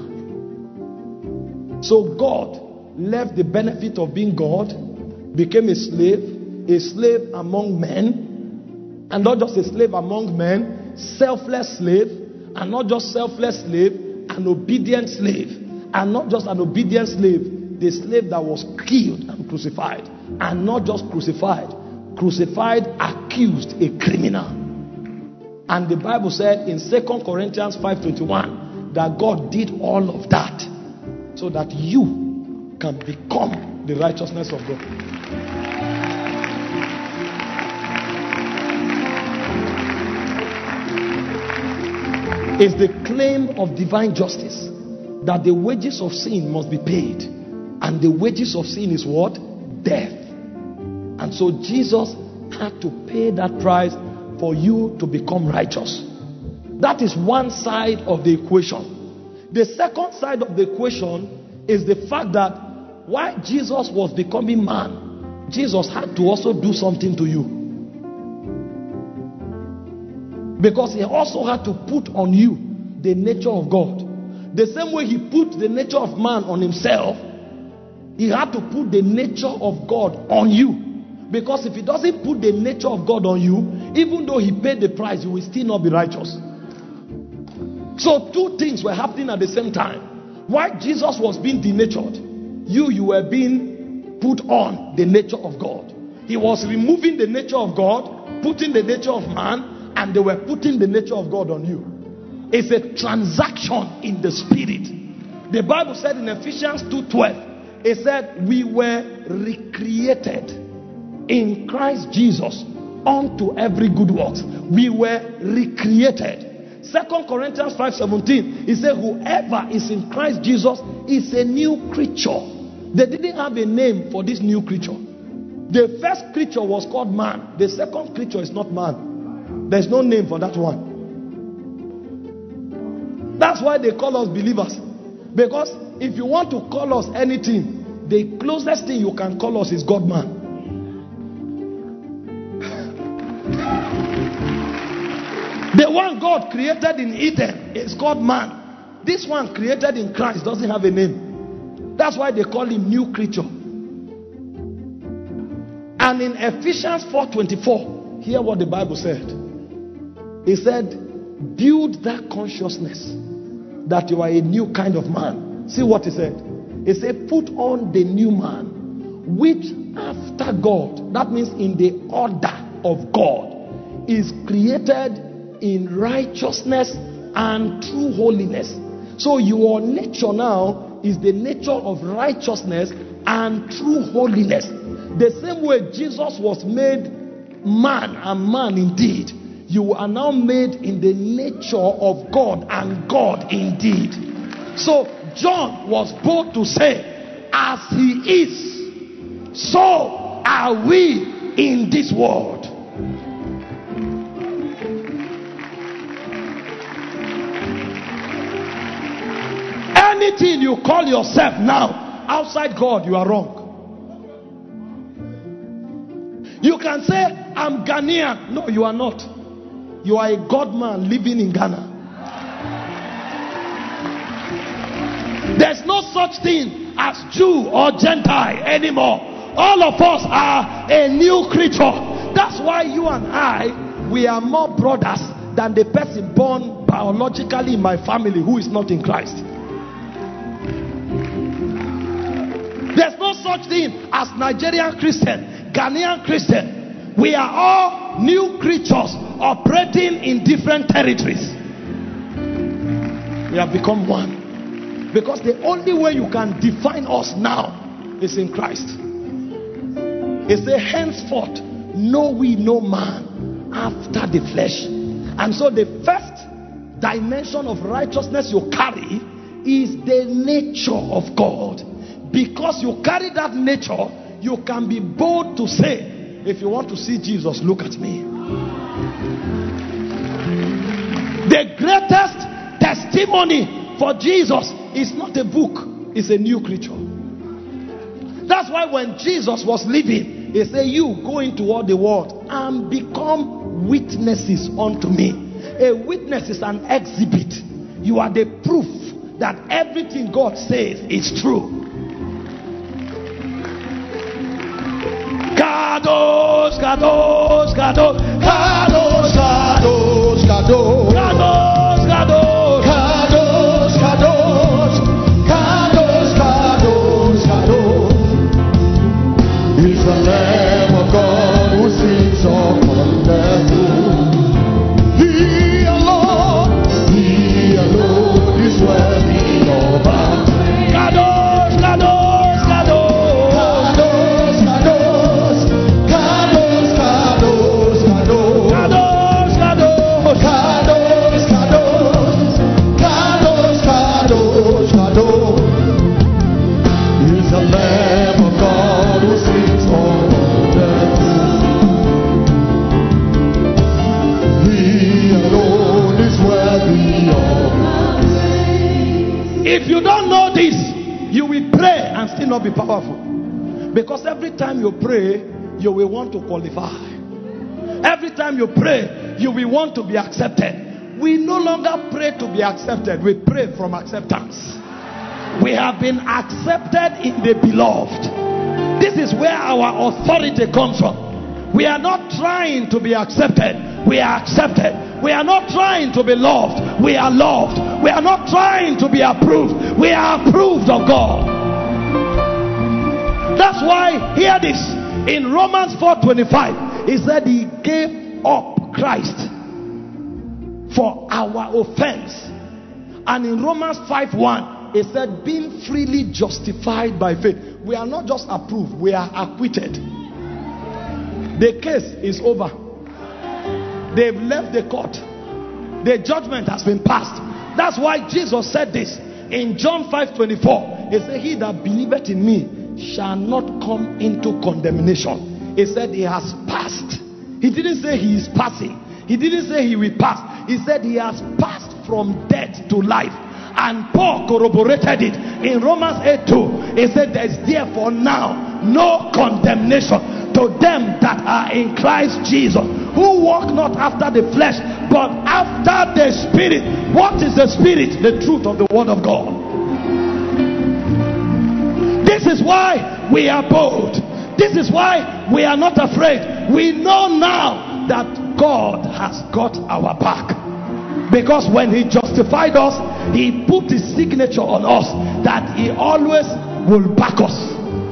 So God left the benefit of being God, became a slave among men, and not just a slave among men, selfless slave, and not just selfless slave, an obedient slave, and not just an obedient slave, the slave that was killed and crucified, and not just crucified, accused, a criminal. And the Bible said in 2 Corinthians 5:21 that God did all of that so that you can become the righteousness of God. It's the claim of divine justice that the wages of sin must be paid. And the wages of sin is what? Death. And so Jesus had to pay that price for you to become righteous. That is one side of the equation. The second side of the equation is the fact that while Jesus was becoming man, Jesus had to also do something to you. Because he also had to put on you the nature of God. The same way he put the nature of man on himself, he had to put the nature of God on you. Because if he doesn't put the nature of God on you, even though he paid the price, you will still not be righteous. So two things were happening at the same time. While Jesus was being denatured, you were being put on the nature of God. He was removing the nature of God, putting the nature of man, and they were putting the nature of God on you. It's a transaction in the spirit. The Bible said in Ephesians 2:12, it said we were recreated in Christ Jesus unto every good work. We were recreated. 2 Corinthians 5:17, it said whoever is in Christ Jesus is a new creature. They didn't have a name for this new creature. The first creature was called man. The second creature is not man. There's no name for that one. That's why they call us believers. Because if you want to call us anything, the closest thing you can call us is God man. The one God created in Eden is called man. This one created in Christ doesn't have a name. That's why they call him new creature. And in Ephesians 4:24, hear what the Bible said. It said, build that consciousness that you are a new kind of man. See what it said. It said, put on the new man, which after God, that means in the order of God, is created in righteousness and true holiness. So your nature now is the nature of righteousness and true holiness. The same way Jesus was made man and man indeed, you are now made in the nature of God and God indeed. So John was bold to say, as he is, so are we in this world. Anything you call yourself now outside God, you are wrong. You can say, I'm Ghanaian. No, you are not. You are a God man living in Ghana. There's no such thing as Jew or Gentile anymore. All of us are a new creature. That's why you and I, we are more brothers than the person born biologically in my family who is not in Christ. There's no such thing as Nigerian Christian, Ghanaian Christian. We are all new creatures operating in different territories. We have become one. Because the only way you can define us now is in Christ. It says, henceforth know we no man after the flesh. And so the first dimension of righteousness you carry is the nature of God. Because you carry that nature, you can be bold to say, if you want to see Jesus, look at me. The greatest testimony for Jesus is not a book, it's a new creature. That's why when Jesus was living, he said, you go into all the world and become witnesses unto me. A witness is an exhibit. You are the proof that everything God says is true. Kadosh, kadosh, kadosh, kadosh, kadosh, kadosh, kadosh, kadosh, kadosh, kadosh, kadosh, kadosh, kadosh. Is the Lamb of God who sits upon the throne. He alone is worthy of our praise. Kadosh, kadosh, kadosh. If you don't know this, you will pray and still not be powerful. Because every time you pray, you will want to qualify. Every time you pray, you will want to be accepted. We no longer pray to be accepted. We pray from acceptance. We have been accepted in the beloved. This is where our authority comes from. We are not trying to be accepted. We are accepted. We are not trying to be loved. We are loved. We are not trying to be approved. We are approved of God. That's why, hear this. In Romans 4:25, he said he gave up Christ for our offense. And in Romans 5:1, he said, being freely justified by faith. We are not just approved, we are acquitted. The case is over. They've left the court. The judgment has been passed. That's why Jesus said this in John 5:24. He said, he that believeth in me shall not come into condemnation. He said he has passed. He didn't say he is passing. He didn't say he will pass. He said he has passed from death to life. And Paul corroborated it in Romans 8:2. He said, there is therefore now no condemnation to them that are in Christ Jesus, who walk not after the flesh, but after the Spirit. What is the Spirit? The truth of the Word of God. This is why we are bold. This is why we are not afraid. We know now that God has got our back. Because when he justified us, he put his signature on us that he always will back us.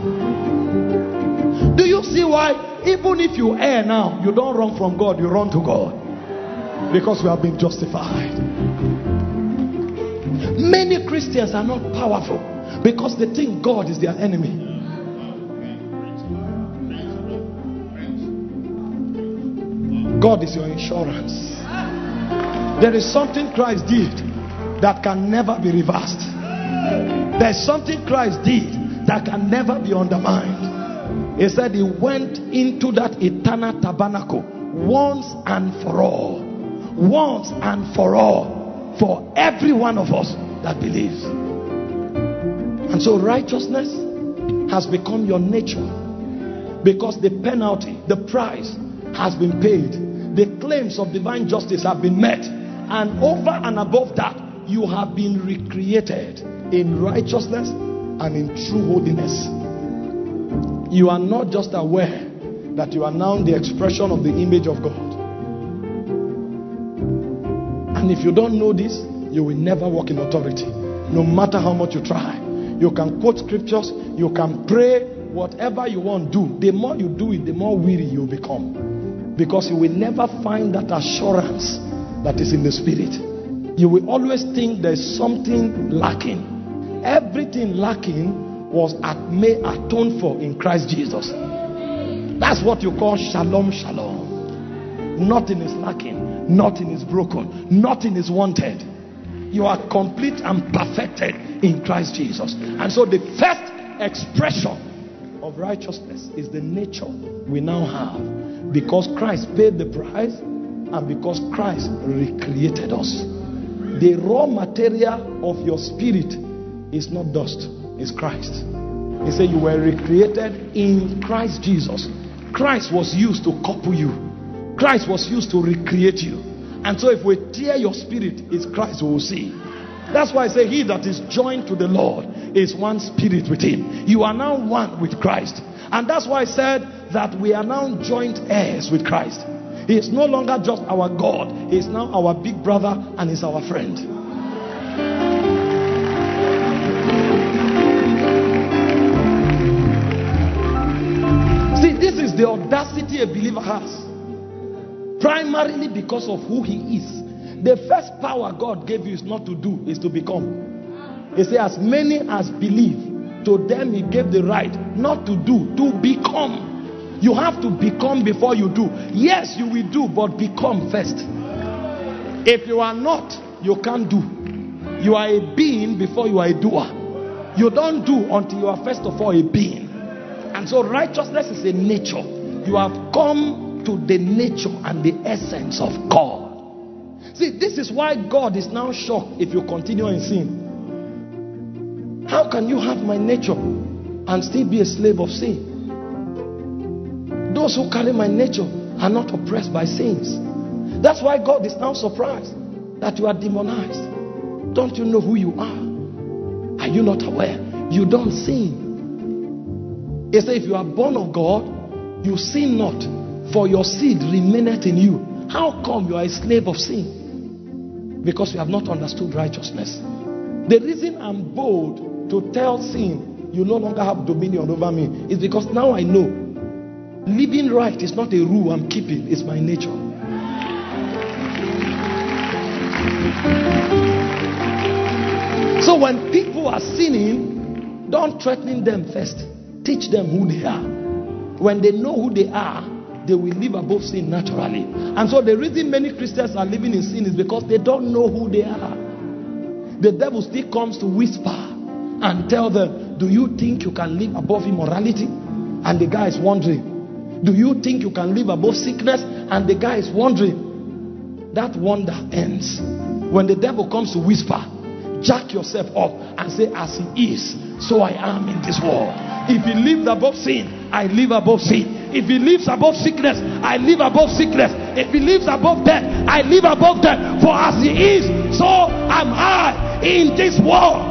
Do you see why even if you err now, you don't run from God, you run to God? Because we have been justified. Many Christians are not powerful because they think God is their enemy. God is your insurance. There is something Christ did that can never be reversed. There is something Christ did that can never be undermined. He said he went into that eternal tabernacle once and for all. Once and for all. For every one of us that believes. And so righteousness has become your nature. Because the penalty, the price has been paid. The claims of divine justice have been met. And over and above that, you have been recreated in righteousness and in true holiness. You are not just aware that you are now the expression of the image of God. And if you don't know this, you will never walk in authority. No matter how much you try. You can quote scriptures, you can pray, whatever you want to do. The more you do it, the more weary you become. Because you will never find that assurance that is in the spirit. You will always think there's something lacking. Everything lacking was made atoned for in Christ Jesus. That's what you call shalom, shalom. Nothing is lacking. Nothing is broken. Nothing is wanted. You are complete and perfected in Christ Jesus. And so the first expression of righteousness is the nature we now have, because Christ paid the price and because Christ recreated us. The raw material of your spirit is not dust, it's Christ. He said you were recreated in Christ Jesus. Christ was used to couple you. Christ was used to recreate you. And so if we tear your spirit, it's Christ we will see. That's why I say he that is joined to the Lord is one spirit with him. You are now one with Christ. And that's why I said that we are now joint heirs with Christ. He is no longer just our God. He is now our big brother and he's our friend. See, this is the audacity a believer has. Primarily because of who he is. The first power God gave you is not to do, is to become. He said, as many as believe, to them he gave the right not to do, to become. You have to become before you do. Yes, you will do, but become first. If you are not, you can't do. You are a being before you are a doer. You don't do until you are first of all a being. And so righteousness is a nature. You have come to the nature and the essence of God. See, this is why God is now shocked if you continue in sin. How can you have my nature and still be a slave of sin? Those who carry my nature are not oppressed by sins. That's why God is now surprised that you are demonized. Don't you know who you are? Are you not aware? You don't sin. He said, if you are born of God, you sin not, for your seed remaineth in you. How come you are a slave of sin? Because you have not understood righteousness. The reason I'm bold to tell sin you no longer have dominion over me is because now I know living right is not a rule I'm keeping, it's my nature. So when people are sinning, don't threaten them first. Teach them who they are. When they know who they are, they will live above sin naturally. And so the reason many Christians are living in sin is because they don't know who they are. The devil still comes to whisper and tell them, do you think you can live above immorality? And the guy is wondering. Do you think you can live above sickness? And the guy is wondering. That wonder ends when the devil comes to whisper. Jack yourself up and say, as he is, so I am in this world. If he lived above sin, I live above sin. If he lives above sickness, I live above sickness. If he lives above death, I live above death. For as he is, so am I in this world.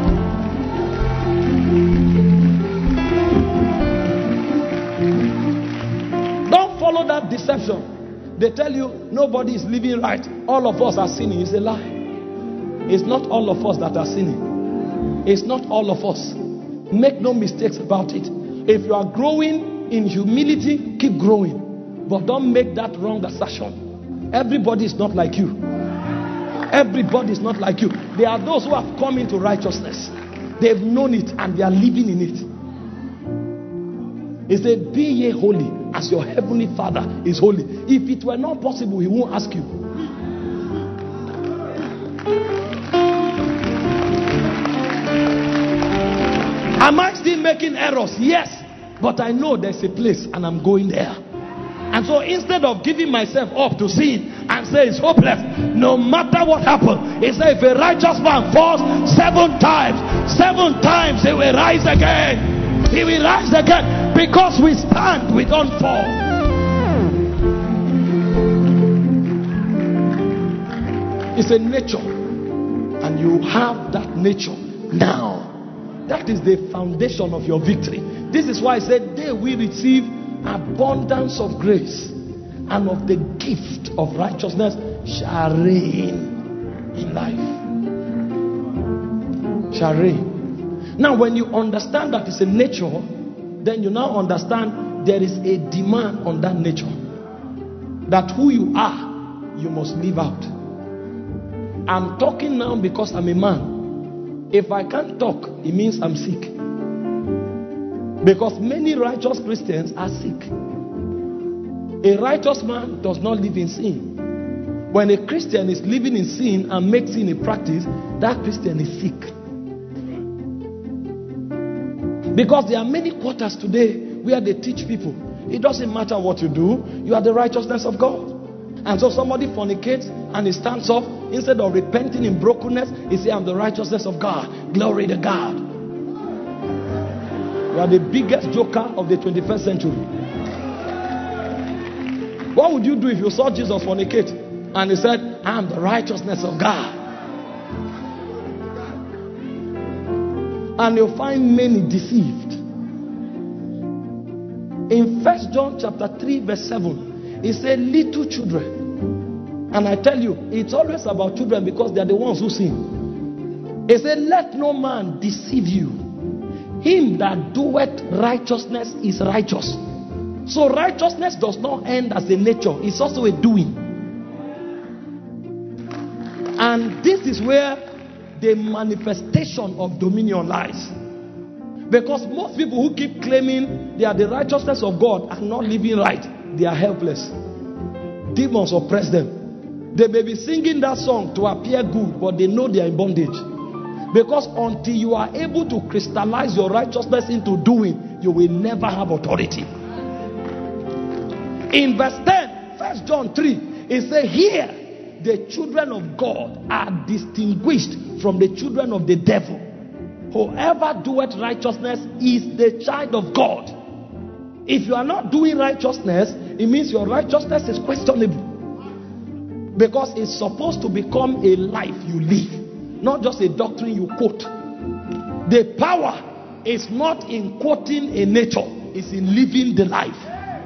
Don't follow that deception. They tell you nobody is living right. All of us are sinning. It's a lie. It's not all of us that are sinning. It's not all of us. Make no mistakes about it. If you are growing in humility, keep growing. But don't make that wrong assertion. Everybody is not like you. Everybody is not like you. There are those who have come into righteousness. They've known it and they are living in it. He said, be ye holy as your heavenly Father is holy. If it were not possible, he won't ask you. Am I still making errors? Yes. But I know there's a place and I'm going there. And so instead of giving myself up to sin and say it's hopeless, no matter what happens, he said if a righteous man falls 7 times he will rise again. He will rise again because we stand, we don't fall. It's a nature. And you have that nature now. That is the foundation of your victory. This is why I said they will receive abundance of grace, and of the gift of righteousness shall reign in life. Shall reign. Now when you understand that it's a nature, then you now understand there is a demand on that nature. that who you are, you must live out. I'm talking now because I'm a man. If I can't talk, it means I'm sick. Because many righteous Christians are sick. A righteous man does not live in sin. When a Christian is living in sin and makes sin a practice, that Christian is sick. Because there are many quarters today where they teach people, it doesn't matter what you do, you are the righteousness of God. And so somebody fornicates and he stands up, instead of repenting in brokenness, he says, I'm the righteousness of God. Glory to God. You are the biggest joker of the 21st century. What would you do if you saw Jesus fornicate and he said, I am the righteousness of God? And you'll find many deceived. In 1 John chapter 3 verse 7, he said, little children. And I tell you, it's always about children because they are the ones who sin. He said, let no man deceive you. Him that doeth righteousness is righteous. So righteousness does not end as a nature. It's also a doing. And this is where the manifestation of dominion lies. Because most people who keep claiming they are the righteousness of God are not living right. They are helpless. Demons oppress them. They may be singing that song to appear good, but they know they are in bondage. Because until you are able to crystallize your righteousness into doing, you will never have authority. In verse 10, 1 John 3, it says, here the children of God are distinguished from the children of the devil. Whoever doeth righteousness is the child of God. If you are not doing righteousness, it means your righteousness is questionable. Because it's supposed to become a life you live, not just a doctrine you quote. The power is not in quoting a nature, it's in living the life.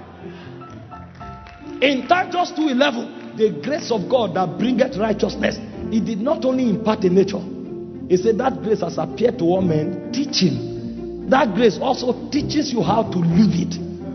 In Titus 2:11, the grace of God that bringeth righteousness, it did not only impart a nature. It said that grace has appeared to all men, teaching. That grace also teaches you how to live it.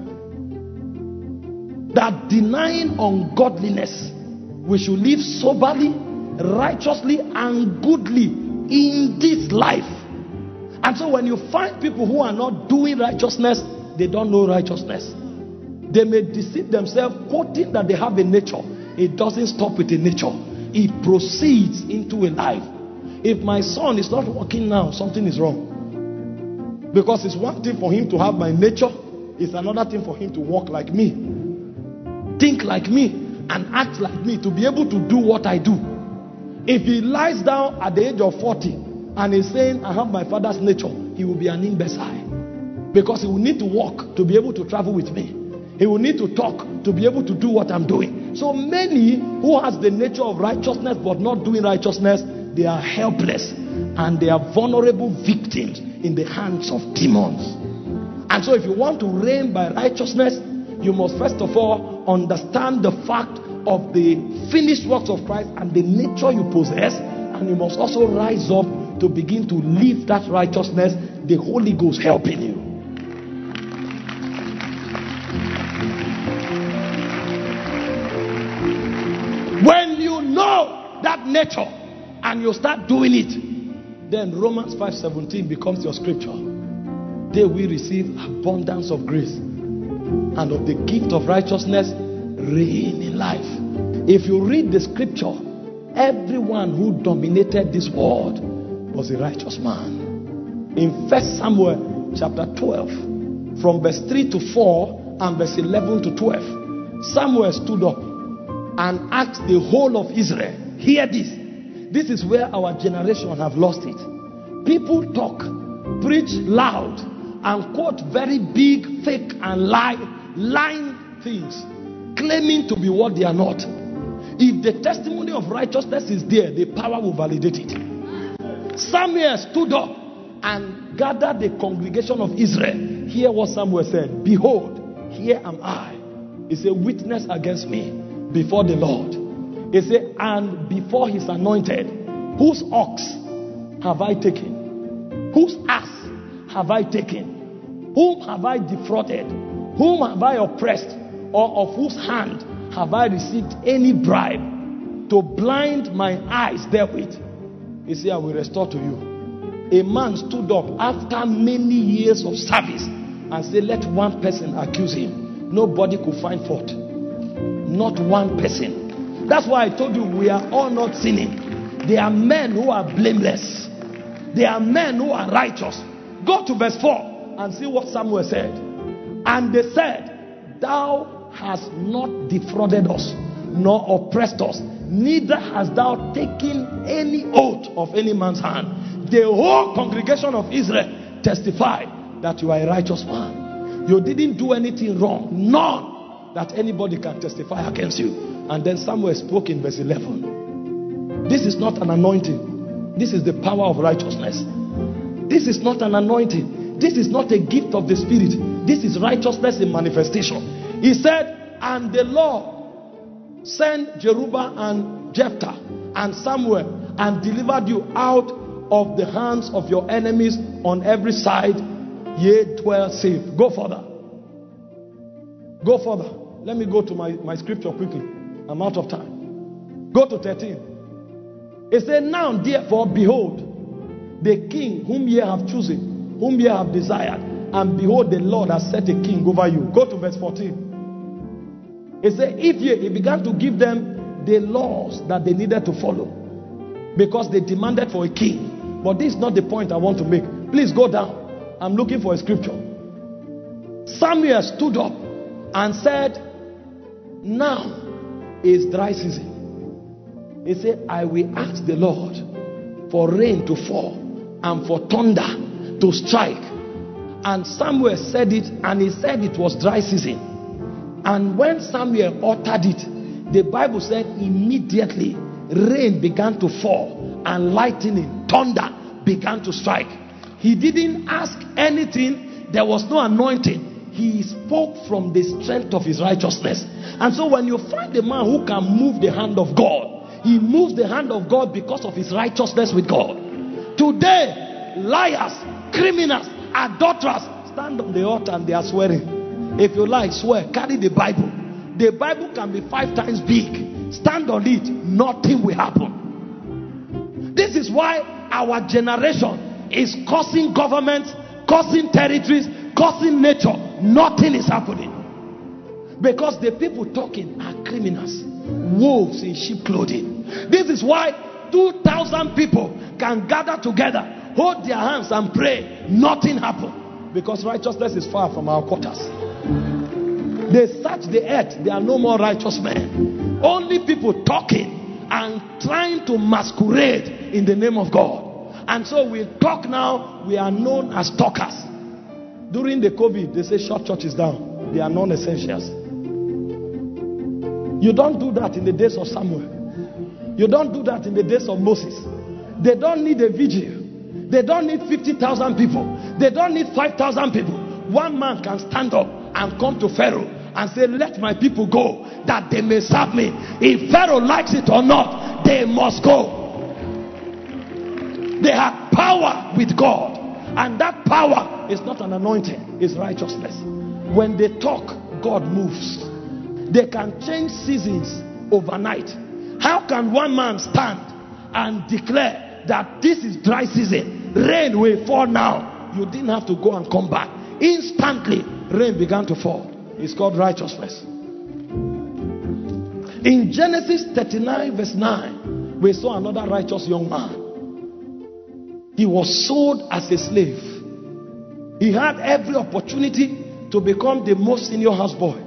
That denying ungodliness, we should live soberly, righteously, and goodly in this life. And so when you find people who are not doing righteousness, they don't know righteousness. They may deceive themselves quoting that they have a nature. It doesn't stop with a nature. It proceeds into a life. If my son is not walking now, something is wrong. Because it's one thing for him to have my nature, it's another thing for him to walk like me, think like me, and act like me, to be able to do what I do. If he lies down at the age of 40 and is saying, I have my father's nature, he will be an imbecile. Because he will need to walk to be able to travel with me. He will need to talk to be able to do what I'm doing. So many who has the nature of righteousness but not doing righteousness, they are helpless and they are vulnerable victims in the hands of demons. And so if you want to reign by righteousness, you must first of all understand the fact of the finished works of Christ and the nature you possess, and you must also rise up to begin to live that righteousness, the Holy Ghost helping you. When you know that nature and you start doing it, then Romans 5:17 becomes your scripture. There we receive abundance of grace and of the gift of righteousness reign in life. If you read the scripture, everyone who dominated this world was a righteous man. In 1 Samuel chapter 12, from verse 3 to 4 and verse 11 to 12, Samuel stood up and asked the whole of Israel, hear this. This is where our generation have lost it. People talk, preach loud, and quote very big, fake, and lying things, claiming to be what they are not. If the testimony of righteousness is there, the power will validate it. Samuel stood up and gathered the congregation of Israel. Hear what Samuel said. Behold, here am I. He said, witness against me before the Lord. He said, and before his anointed, whose ox have I taken? Whose ass have I taken? Whom have I defrauded? Whom have I oppressed? Or of whose hand have I received any bribe to blind my eyes therewith? He said, I will restore to you. A man stood up after many years of service and said, let one person accuse him. Nobody could find fault. Not one person. That's why I told you we are all not sinning. There are men who are blameless. There are men who are righteous. Go to verse 4 and see what Samuel said. And they said, thou hast not defrauded us, nor oppressed us, neither hast thou taken any oath of any man's hand. The whole congregation of Israel testified that you are a righteous man. You didn't do anything wrong. None that anybody can testify against you. And then Samuel spoke in verse 11. This is not an anointing. This is the power of righteousness. This is not an anointing. This is not a gift of the Spirit. This is righteousness in manifestation. He said, and the Lord sent Jerubbaal and Jephthah and Samuel and delivered you out of the hands of your enemies on every side. Ye dwell safe. Go further. Go further. Let me go to my scripture quickly. I'm out of time. Go to 13. It said, now therefore, behold, the king whom ye have chosen, whom ye have desired, and behold, the Lord has set a king over you. Go to verse 14. It said, he began to give them the laws that they needed to follow, because they demanded for a king. But this is not the point I want to make. Please go down. I'm looking for a scripture. Samuel stood up and said, now is dry season. He said, I will ask the Lord for rain to fall and for thunder to strike. And Samuel said it, and he said it was dry season. And when Samuel uttered it, the Bible said immediately rain began to fall and lightning, thunder began to strike. He didn't ask anything. There was no anointing. He spoke from the strength of his righteousness. And so when you find a man who can move the hand of God, he moves the hand of God because of his righteousness with God. Today, liars, criminals, adulterers stand on the altar and they are swearing. If you like, swear. Carry the Bible. The Bible can be 5 times big. Stand on it. Nothing will happen. This is why our generation is causing governments, causing territories, causing nature. Nothing is happening. Because the people talking are criminals. Wolves in sheep clothing. This is why 2,000 people can gather together, hold their hands and pray. Nothing happen. Because righteousness is far from our quarters. They search the earth. There are no more righteous men. Only people talking and trying to masquerade in the name of God. And so we talk now. We are known as talkers. During the COVID, they say shut churches down. They are non-essentials. You don't do that in the days of Samuel. You don't do that in the days of Moses. They don't need a vigil. They don't need 50,000 people. They don't need 5,000 people. One man can stand up and come to Pharaoh and say, let my people go that they may serve me. If Pharaoh likes it or not, they must go. They have power with God. And that power is not an anointing, it's righteousness. When they talk, God moves. They can change seasons overnight. How can one man stand and declare that this is dry season, rain will fall now? You didn't have to go and come back. Instantly, rain began to fall. It's called righteousness. In Genesis 39 verse 9, we saw another righteous young man. He was sold as a slave. He had every opportunity to become the most senior houseboy.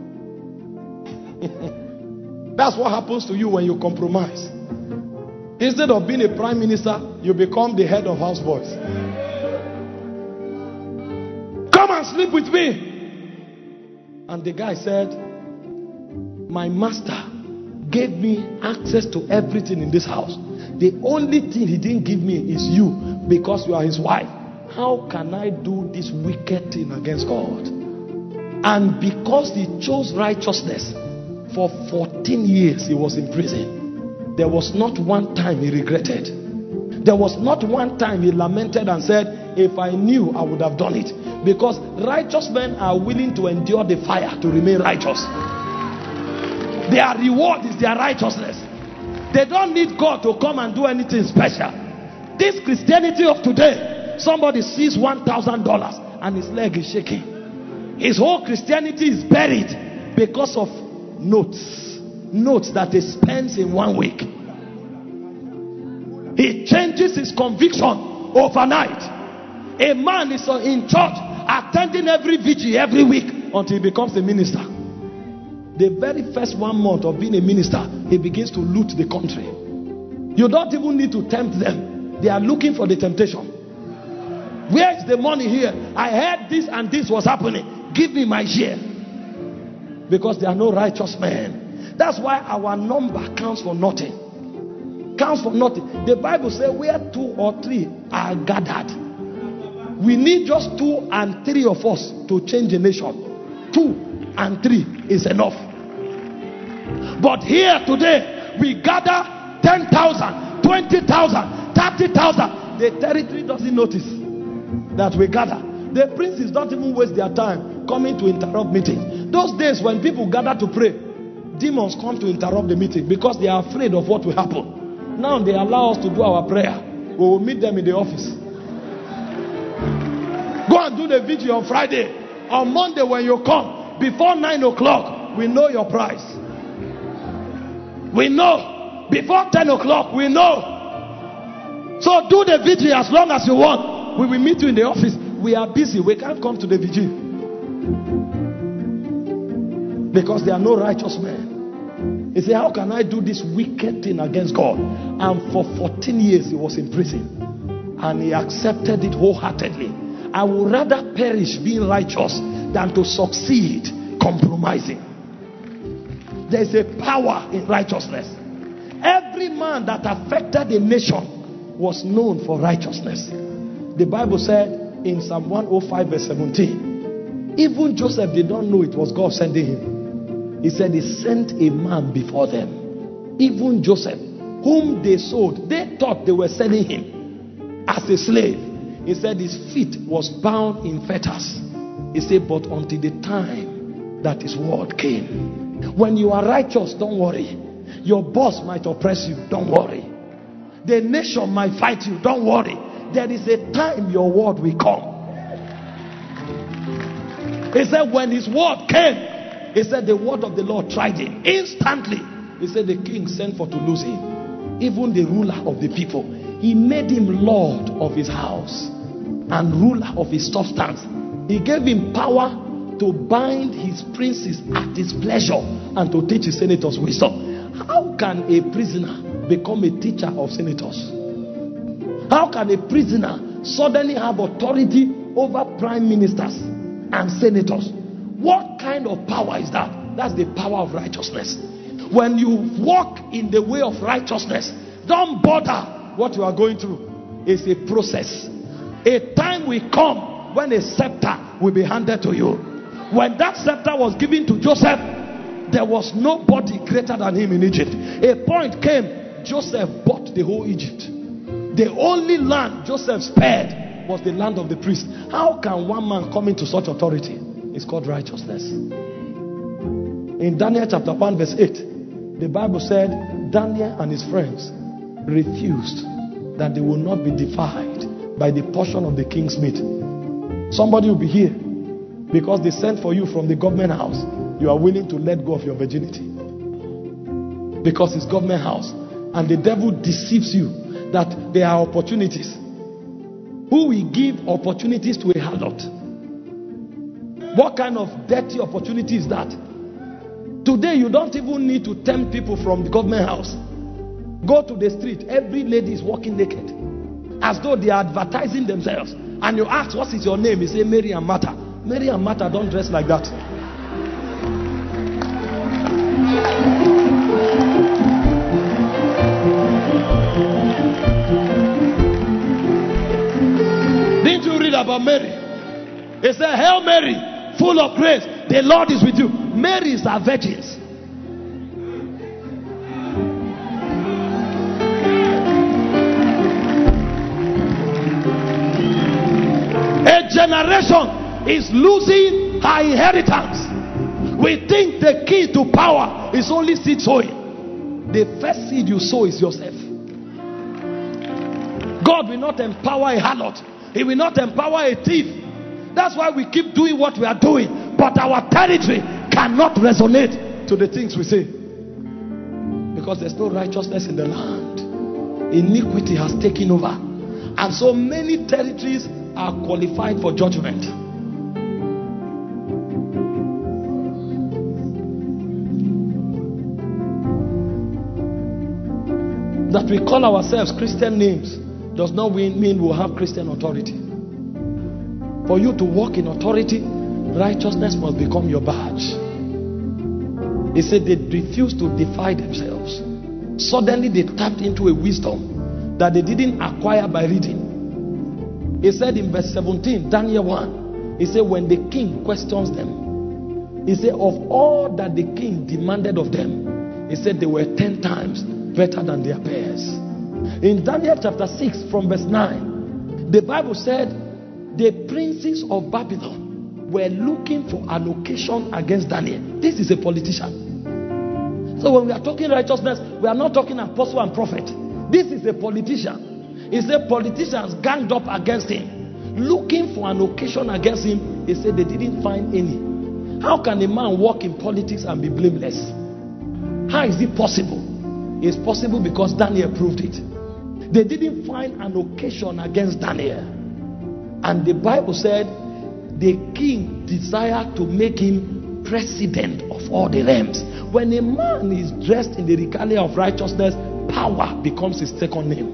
That's what happens to you when you compromise. Instead of being a prime minister, you become the head of houseboys. Come and sleep with me. And the guy said, my master gave me access to everything in this house. The only thing he didn't give me is you, because you are his wife. How can I do this wicked thing against God? And because he chose righteousness, for 14 years he was in prison. There was not one time he regretted. There was not one time he lamented and said, if I knew, I would have done it. Because righteous men are willing to endure the fire to remain righteous. Their reward is their righteousness. They don't need God to come and do anything special. This Christianity of today, somebody sees $1,000 and his leg is shaking. His whole Christianity is buried because of notes that he spends in 1 week. He changes his conviction overnight. A man is in church attending every vigil every week until he becomes a minister. The very first 1 month of being a minister, he begins to loot the country. You don't even need to tempt them. They are looking for the temptation. Where is the money here? I heard this and this was happening. Give me my share. Because there are no righteous men. That's why our number counts for nothing. Counts for nothing. The Bible says where 2 or 3 are gathered. We need just 2 and 3 of us to change a nation. 2 and 3 is enough. But here today, we gather 10,000, 20,000, 30,000. The territory doesn't notice that we gather. The princes don't even waste their time coming to interrupt meetings. Those days when people gather to pray, demons come to interrupt the meeting because they are afraid of what will happen. Now they allow us to do our prayer. We will meet them in the office. Go and do the vigil on Friday. On Monday when you come, before 9 o'clock, we know your price. We know. Before 10 o'clock, we know. So do the vigil as long as you want. We will meet you in the office. We are busy. We can't come to the vigil. Because there are no righteous men. He said, how can I do this wicked thing against God? And for 14 years he was in prison. And he accepted it wholeheartedly. I would rather perish being righteous than to succeed compromising. There is a power in righteousness. Every man that affected a nation was known for righteousness. The Bible said in Psalm 105 verse 17, even Joseph did not know it was God sending him. He said he sent a man before them. Even Joseph, whom they sold, they thought they were selling him as a slave. He said his feet was bound in fetters. He said, but until the time that his word came. When you are righteous, don't worry. Your boss might oppress you, don't worry. The nation might fight you, don't worry. There is a time your word will come. He said when his word came, he said the word of the Lord tried him. Instantly, he said the king sent for to lose him. Even the ruler of the people. He made him lord of his house and ruler of his substance. He gave him power to bind his princes at his pleasure and to teach his senators wisdom. How can a prisoner become a teacher of senators? How can a prisoner suddenly have authority over prime ministers and senators? What kind of power is that? That's the power of righteousness. When you walk in the way of righteousness, don't bother what you are going through. It's a process. A time will come when a scepter will be handed to you. When that scepter was given to Joseph, there was nobody greater than him in Egypt. A point came, Joseph bought the whole Egypt. The only land Joseph spared was the land of the priest. How can one man come into such authority? It's called righteousness. In Daniel chapter 1 verse 8, the Bible said Daniel and his friends refused that they will not be defiled by the portion of the king's meat. Somebody will be here because they sent for you from the government house. You are willing to let go of your virginity because it's government house, and the devil deceives you that there are opportunities. Who will give opportunities to a harlot? What kind of dirty opportunity is that? Today you don't even need to tempt people from the government house. Go to the street, every lady is walking naked as though they are advertising themselves, and you ask what is your name, you say Mary and Martha. Mary and Martha don't dress like that. Didn't you read about Mary? It said, Hail Mary, full of grace, the Lord is with you. Marys are virgins. A generation is losing her inheritance We think the key to power is only seed sowing. The first seed you sow is yourself. God will not empower a harlot. He will not empower a thief. That's why we keep doing what we are doing. But our territory cannot resonate to the things we say. Because there's no righteousness in the land. Iniquity has taken over. And so many territories are qualified for judgment. That we call ourselves Christian names does not mean we'll have Christian authority. For you to walk in authority, righteousness must become your badge. He said they refused to defy themselves. Suddenly they tapped into a wisdom that they didn't acquire by reading. He said in verse 17, Daniel 1, he said when the king questions them, he said of all that the king demanded of them, he said they were 10 times better than their peers. In Daniel chapter 6 from verse 9, the Bible said the princes of Babylon were looking for an occasion against Daniel. This is a politician. So when we are talking righteousness, we are not talking apostle and prophet. This is a politician. He said politicians ganged up against him, looking for an occasion against him. He said they didn't find any. How can a man walk in politics and be blameless? How is it possible? It's possible because Daniel proved it. They didn't find an occasion against Daniel. And the Bible said the king desired to make him president of all the realms. When a man is dressed in the regalia of righteousness, power becomes his second name.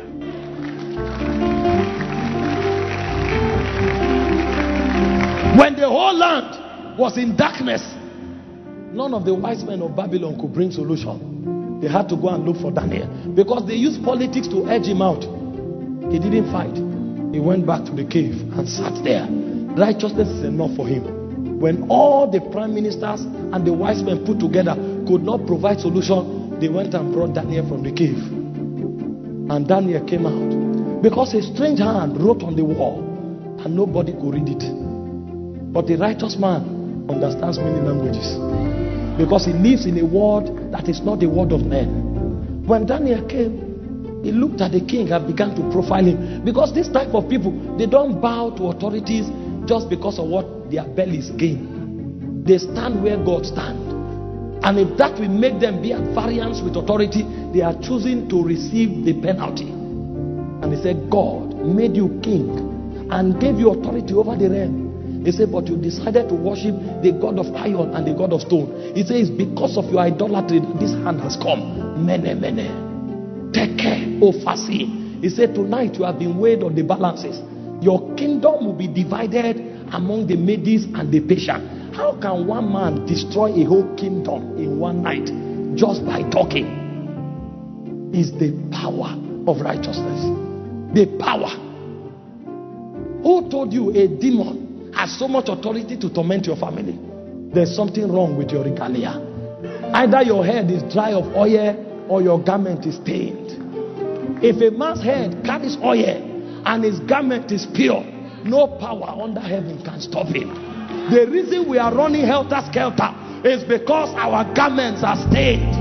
When the whole land was in darkness, none of the wise men of Babylon could bring solution. They had to go and look for Daniel because they used politics to edge him out. He didn't fight. He went back to the cave and sat there. Righteousness is enough for him. When all the prime ministers and the wise men put together could not provide solution, they went and brought Daniel from the cave. And Daniel came out because a strange hand wrote on the wall and nobody could read it. But the righteous man understands many languages because he lives in a world that is not the word of men. When Daniel came, he looked at the king and began to profile him. Because this type of people, they don't bow to authorities just because of what their bellies gain. They stand where God stands. And if that will make them be at variance with authority, they are choosing to receive the penalty. And he said, God made you king and gave you authority over the realm. He said, but you decided to worship the God of iron and the God of stone. He says, because of your idolatry, this hand has come. Mene, mene. Take care, O Fasi. He said, tonight you have been weighed on the balances. Your kingdom will be divided among the Medes and the Persians. How can one man destroy a whole kingdom in one night just by talking? Is the power of righteousness. The power. Who told you a demon has so much authority to torment your family? There's something wrong with your regalia. Either your head is dry of oil or your garment is stained. If a man's head carries oil and his garment is pure, no power under heaven can stop him. The reason we are running helter-skelter is because our garments are stained.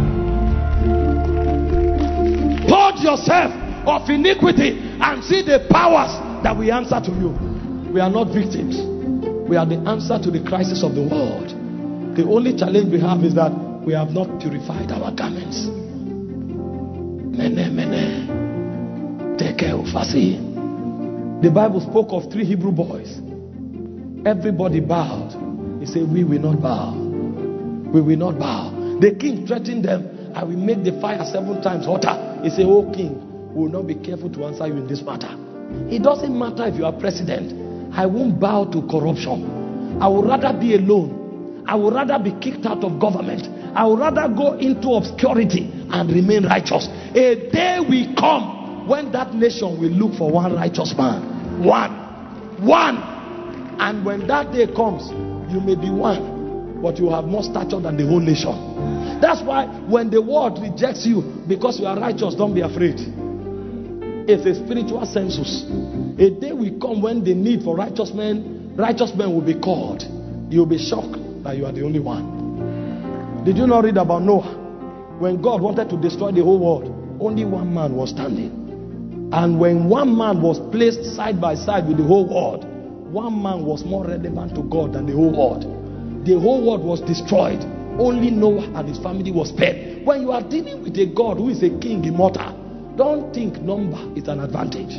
Purge yourself of iniquity and see the powers that we answer to you. We are not victims. We are the answer to the crisis of the world. The only challenge we have is that we have not purified our garments. Mene, mene. Take care of us. The Bible spoke of 3 Hebrew boys. Everybody bowed. He said, we will not bow. We will not bow. The king threatened them, I will make the fire 7 times hotter. He said, oh king, we will not be careful to answer you in this matter. It doesn't matter if you are president. I won't bow to corruption. I would rather be alone. I would rather be kicked out of government. I would rather go into obscurity and remain righteous. A day will come when that nation will look for one righteous man. One. And when that day comes, you may be one, but you have more stature than the whole nation. That's why when the world rejects you because you are righteous, don't be afraid. It's a spiritual census. A day will come when the need for righteous men will be called. You'll be shocked that you are the only one. Did you not read about Noah? When God wanted to destroy the whole world, only one man was standing. And when one man was placed side by side with the whole world, one man was more relevant to God than the whole world. The whole world was destroyed. Only Noah and his family was spared. When you are dealing with a God who is a king immortal, don't think number is an advantage.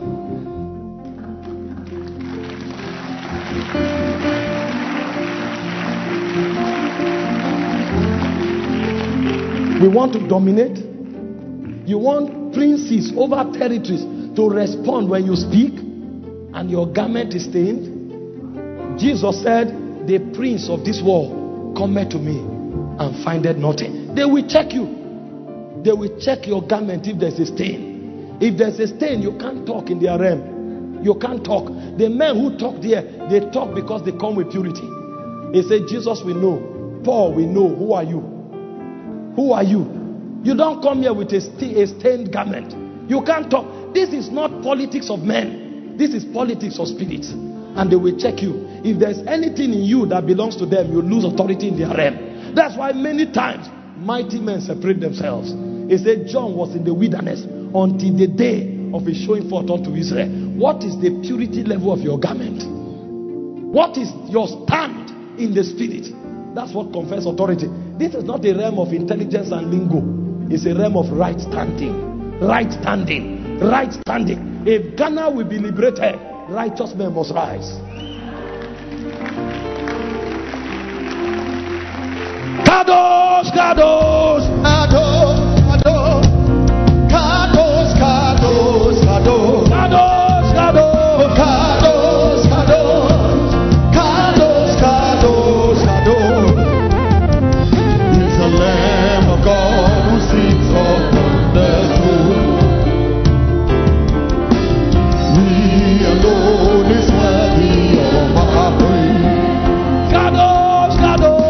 We want to dominate. You want princes over territories to respond when you speak, and your garment is stained. Jesus said, the prince of this world cometh to me and findeth nothing. They will check you. They will check your garment if there's a stain. If there's a stain, you can't talk in their realm. You can't talk. The men who talk there, they talk because they come with purity. They say, Jesus we know, Paul we know. Who are you? Who are you? You don't come here with a stained garment. You can't talk. This is not politics of men. This is politics of spirits. And they will check you. If there's anything in you that belongs to them, you lose authority in their realm. That's why many times mighty men separate themselves. He said John was in the wilderness until the day of his showing forth unto Israel. What is the purity level of your garment? What is your stand in the spirit? That's what confers authority. This is not a realm of intelligence and lingo. It's a realm of right standing. Right standing. Right standing. If Ghana will be liberated, righteous men must rise. Kadosh, Kadosh, Kadosh, Kadosh, Kadosh, Kadosh, Kadosh, Kadosh, Kadosh, Kadosh, Kadosh, Kadosh, Kadosh. He's the Lamb of God who sits upon the throne. He alone is worthy of our praise. Kadosh, Kadosh.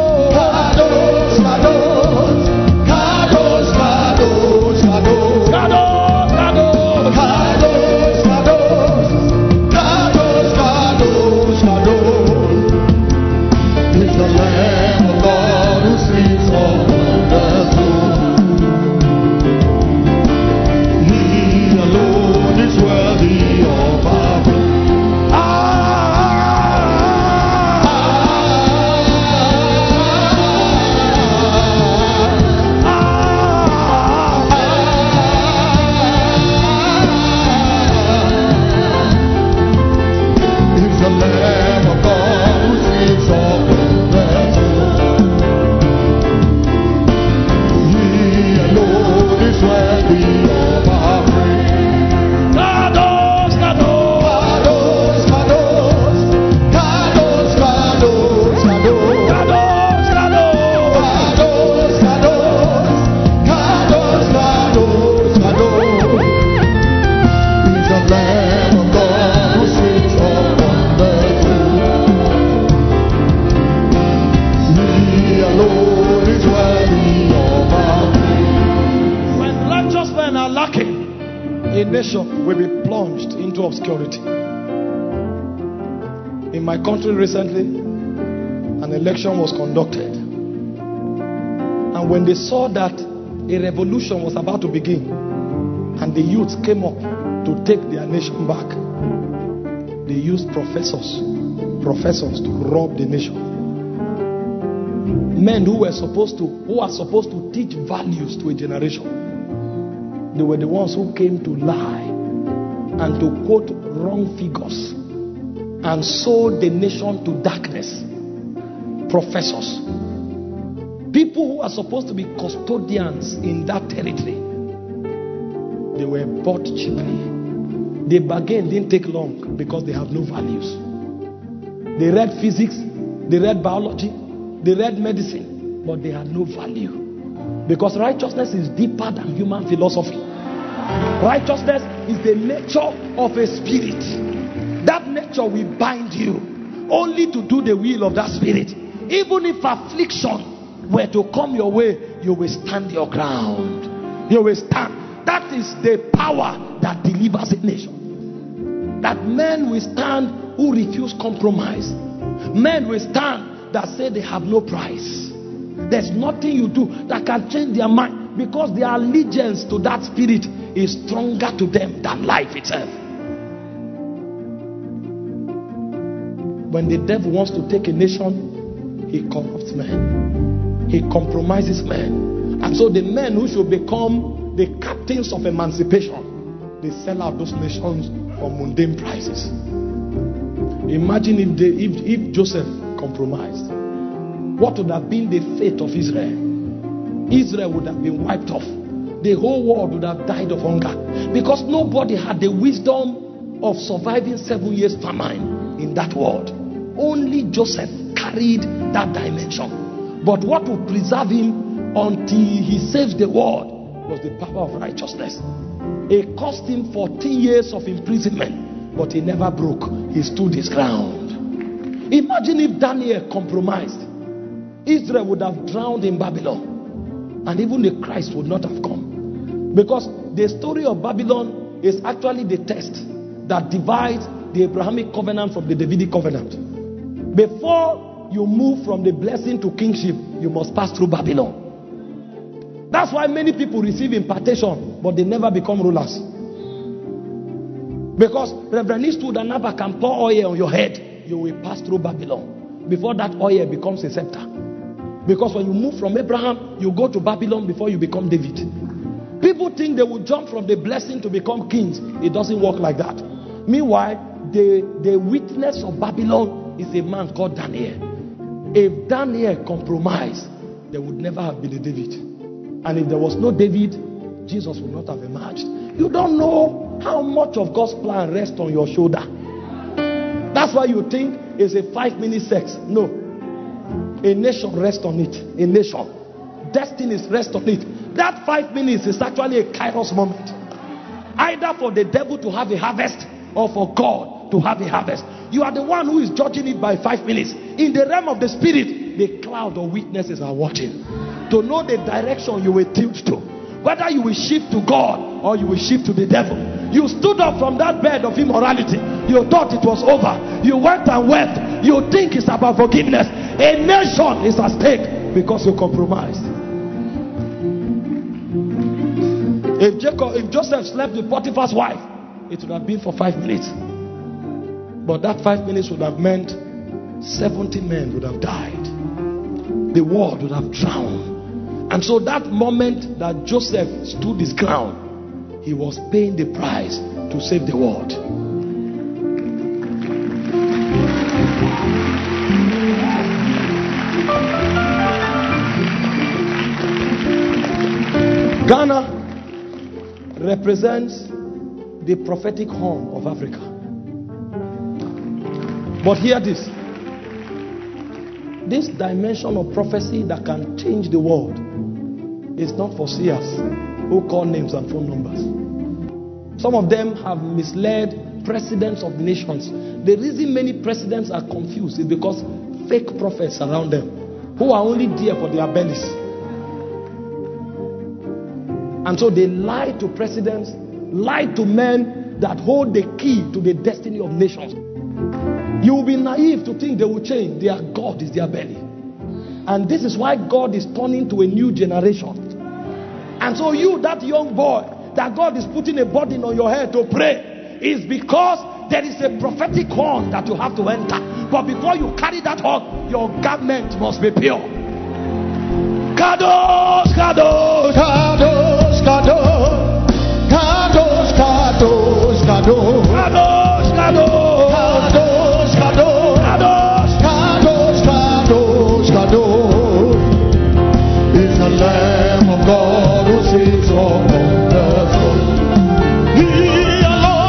Will be plunged into obscurity. In my country recently, an election was conducted, and when they saw that a revolution was about to begin and the youths came up to take their nation back, they used professors to rob the nation. Men who are supposed to teach values to a generation. They were the ones who came to lie and to quote wrong figures and sold the nation to darkness. Professors. People who are supposed to be custodians in that territory. They were bought cheaply. The bargain didn't take long because they have no values. They read physics, they read biology, they read medicine, but they had no value. Because righteousness is deeper than human philosophy. Righteousness is the nature of a spirit. That nature will bind you only to do the will of that spirit. Even if affliction were to come your way, you will stand your ground. You will stand. That is the power that delivers a nation. That men will stand who refuse compromise. Men will stand that say they have no price. There's nothing you do that can change their mind, because their allegiance to that spirit is stronger to them than life itself. When the devil wants to take a nation, he corrupts men. He compromises men. And so the men who should become the captains of emancipation, they sell out those nations for mundane prices. Imagine if Joseph compromised. What would have been the fate of Israel? Israel would have been wiped off. The whole world would have died of hunger, because nobody had the wisdom of surviving 7 years famine in that world. Only Joseph carried that dimension. But what would preserve him until he saves the world was the power of righteousness. It cost him 14 years of imprisonment, but he never broke. He stood his ground. Imagine if Daniel compromised. Israel would have drowned in Babylon, and even the Christ would not have come. Because the story of Babylon is actually the test that divides the Abrahamic covenant from the Davidic covenant. Before you move from the blessing to kingship, you must pass through Babylon. That's why many people receive impartation, but they never become rulers. Because Reverend Eastwood and Abba can pour oil on your head, you will pass through Babylon before that oil becomes a scepter. Because when you move from Abraham, you go to Babylon before you become David. People think they will jump from the blessing to become kings. It doesn't work like that. Meanwhile, the witness of Babylon is a man called Daniel. If Daniel compromised, there would never have been a David. And if there was no David, Jesus would not have emerged. You don't know how much of God's plan rests on your shoulder. That's why you think it's a 5-minute sex. No. A nation rests on it. A nation. Destinies rest on it. That 5 minutes is actually a kairos moment. Either for the devil to have a harvest, or for God to have a harvest. You are the one who is judging it by 5 minutes. In the realm of the spirit, the cloud of witnesses are watching to know the direction you will tilt to. Whether you will shift to God or you will shift to the devil. You stood up from that bed of immorality. You thought it was over. You went and wept. You think it's about forgiveness. A nation is at stake because you compromised. If Joseph slept with Potiphar's wife, it would have been for 5 minutes. But that 5 minutes would have meant 70 men would have died. The world would have drowned. And so that moment that Joseph stood his ground, he was paying the price to save the world. Ghana represents the prophetic horn of Africa. But hear this. This dimension of prophecy that can change the world is not for seers who call names and phone numbers. Some of them have misled presidents of the nations. The reason many presidents are confused is because fake prophets around them who are only there for their bellies. And so they lie to presidents, lie to men that hold the key to the destiny of nations. You will be naive to think they will change. Their God is their belly. And this is why God is turning to a new generation. And so you, that young boy, that God is putting a burden on your head to pray, is because there is a prophetic horn that you have to enter. But before you carry that horn, your garment must be pure. Kadosh, Kadosh, Kadosh, Kadosh, Kadosh, Kadosh, Kadosh, Kadosh, Kadosh, Kadosh, Kadosh, Kadosh, Kadosh, Kadosh. It's the Lamb of God who sits on the throne. He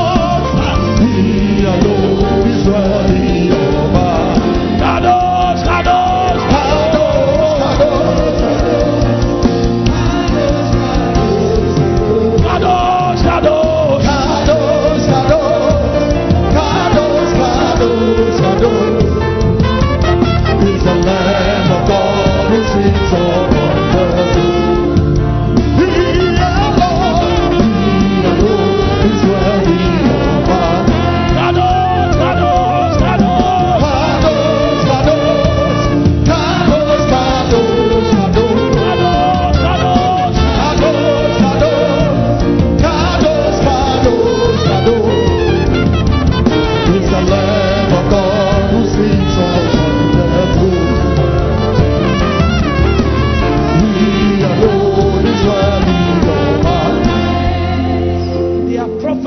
alone is worthy of our Kadosh, Kadosh, Kadosh, Kadosh, Kadosh.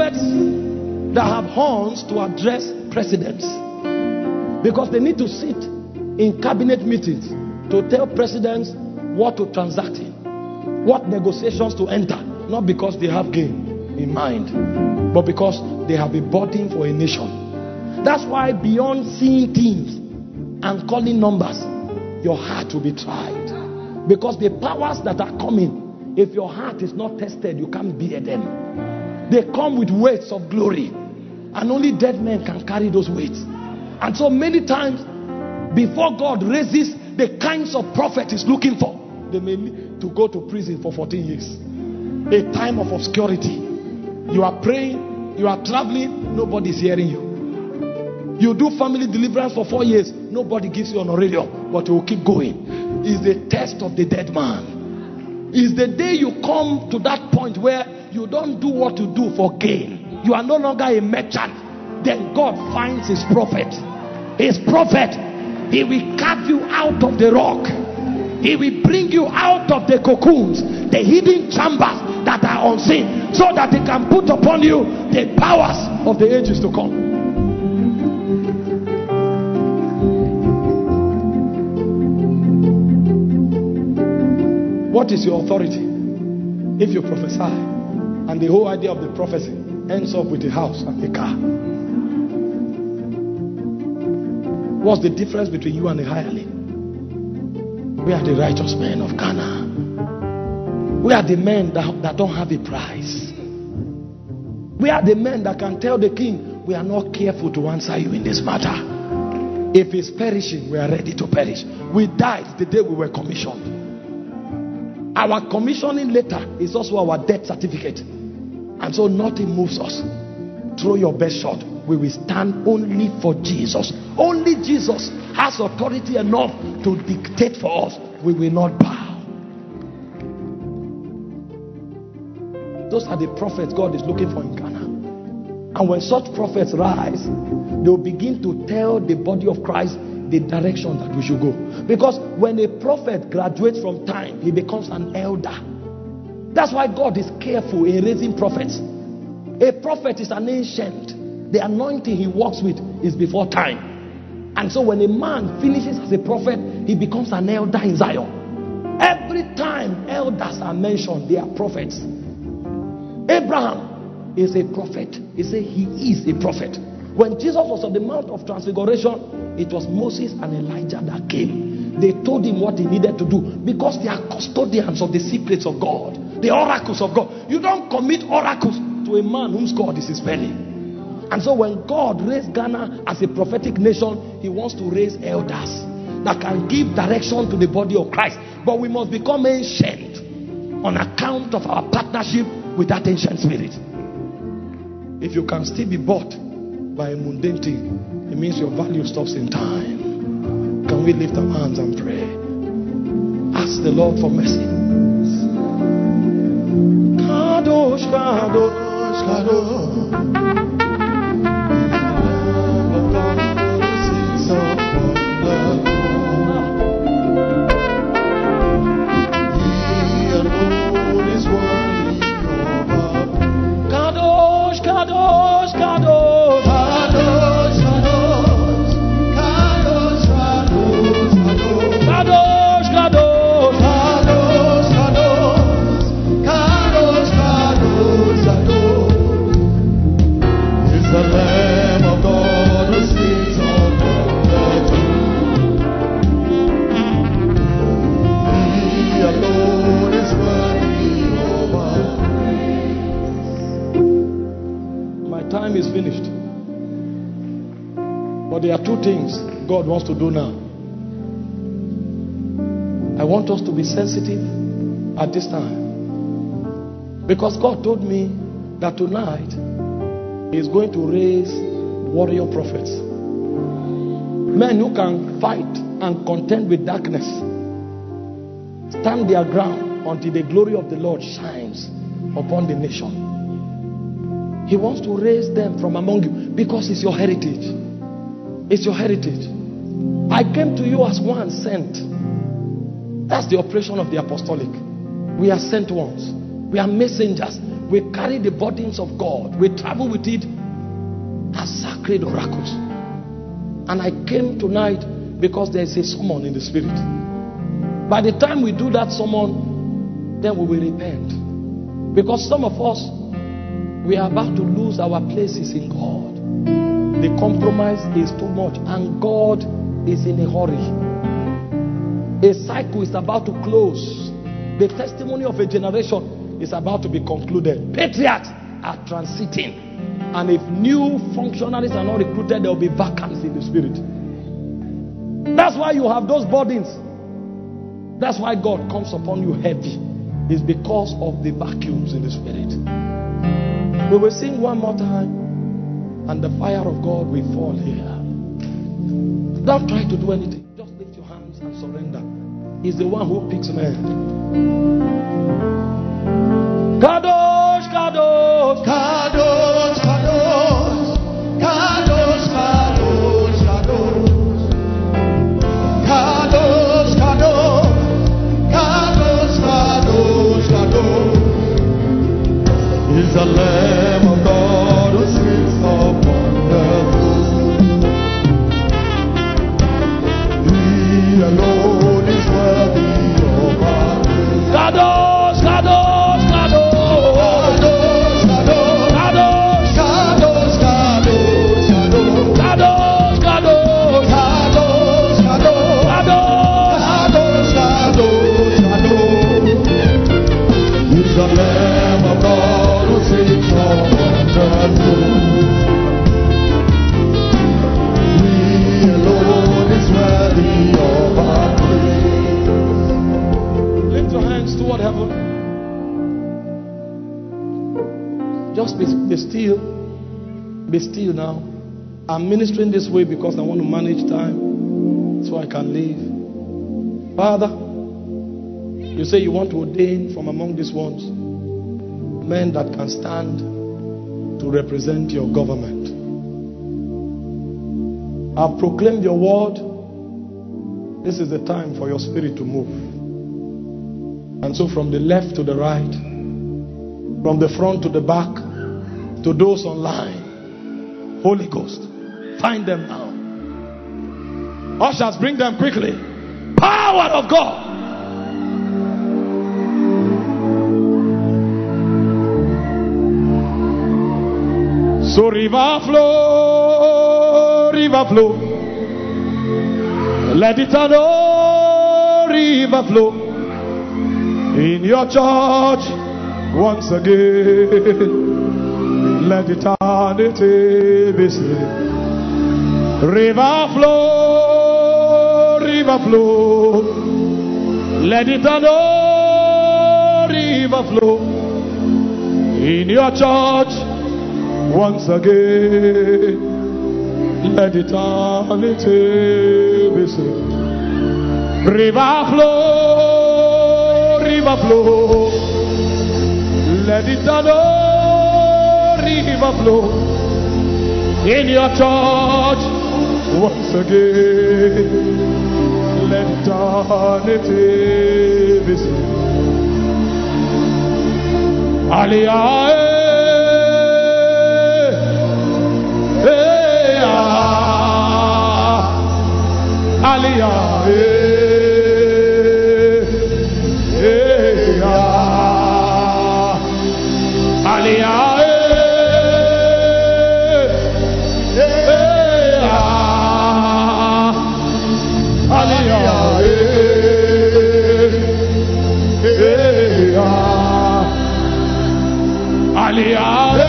prophets that have horns to address presidents, because they need to sit in cabinet meetings to tell presidents what to transact in, what negotiations to enter, not because they have gain in mind, but because they have a burden for a nation. That's why beyond seeing things and calling numbers, your heart will be tried. Because the powers that are coming, if your heart is not tested, you can't bear them. They come with weights of glory, and only dead men can carry those weights. And so many times, before God raises the kinds of prophet he's looking for, they may need to go to prison for 14 years. A time of obscurity. You are praying, you are traveling, nobody's hearing you. You do family deliverance for 4 years, nobody gives you honorarium, but you will keep going. It's the test of the dead man. It's the day you come to that point where you don't do what you do for gain. You are no longer a merchant. Then God finds his prophet. His prophet, he will carve you out of the rock. He will bring you out of the cocoons, the hidden chambers that are unseen, so that he can put upon you the powers of the ages to come. What is your authority? If you prophesy and the whole idea of the prophecy ends up with a house and a car, what's the difference between you and a hireling? We are the righteous men of Ghana. We are the men that don't have a price. We are the men that can tell the king, we are not careful to answer you in this matter. If it's perishing, we are ready to perish. We died the day we were commissioned. Our commissioning letter is also our death certificate. And so nothing moves us. Throw your best shot. We will stand only for Jesus. Only Jesus has authority enough to dictate for us. We will not bow. Those are the prophets God is looking for in Ghana. And when such prophets rise, they will begin to tell the body of Christ the direction that we should go. Because when a prophet graduates from time, he becomes an elder. That's why God is careful in raising prophets. A prophet is an ancient. The anointing he works with is before time. And so when a man finishes as a prophet, he becomes an elder in Zion. Every time elders are mentioned, they are prophets. Abraham is a prophet. He said he is a prophet. When Jesus was on the Mount of Transfiguration, it was Moses and Elijah that came. They told him what he needed to do, because they are custodians of the secrets of God, the oracles of God. You don't commit oracles to a man whose God is his belly. And so when God raised Ghana as a prophetic nation, he wants to raise elders that can give direction to the body of Christ. But we must become ancient on account of our partnership with that ancient spirit. If you can still be bought by a mundane thing, it means your value stops in time. Can we lift our hands and pray? Ask the Lord for mercy. Kadosh, Kadosh, Kadosh. Kadosh, Kadosh, Kadosh. Time is finished. But there are two things God wants to do now. I want us to be sensitive at this time, because God told me that tonight He is going to raise warrior prophets, men who can fight and contend with darkness, stand their ground until the glory of the Lord shines upon the nation. He wants to raise them from among you, because it's your heritage. It's your heritage. I came to you as one sent. That's the operation of the apostolic. We are sent ones. We are messengers. We carry the burdens of God. We travel with it as sacred oracles. And I came tonight because there is a summon in the spirit. By the time we do that summon, then we will repent. Because some of us, we are about to lose our places in God. The compromise is too much and God is in a hurry. A cycle is about to close. The testimony of a generation is about to be concluded. Patriarchs are transiting. And if new functionaries are not recruited, there will be vacancy in the spirit. That's why you have those burdens. That's why God comes upon you heavy. It's because of the vacuums in the spirit. We will sing one more time, and the fire of God will fall here. Don't try to do anything. Just lift your hands and surrender. He's the one who picks men. Kadosh, Kadosh, Kadosh, Kadosh, Kadosh, Kadosh, Kadosh, Kadosh, Kadosh, Kadosh, Kadosh, Kadosh, is the Lamb of God who sits upon the throne. He alone is worthy of our praise. Kadosh, Kadosh, Kadosh, Kadosh, Kadosh, Kadosh, Kadosh, is the Lamb of God who sits upon the throne. He alone is worthy of our praise. Lift your hands toward heaven. Just be still. Be still now. I'm ministering this way because I want to manage time so I can leave. Father, you say you want to ordain from among these ones men that can stand to represent your government. I've proclaimed your word. This is the time for your spirit to move. And so from the left to the right, from the front to the back, to those online, Holy Ghost, find them now. Ushers, bring them quickly. Power of God. So river flow, let it all river flow in your church once again. Let eternity be saved. River flow, let it all river flow in your church once again. Let eternity be saved. River flow, let eternal river flow in your church once again. Let eternity be saved. Aliyah. Aliyah, Aliyah, Aliyah.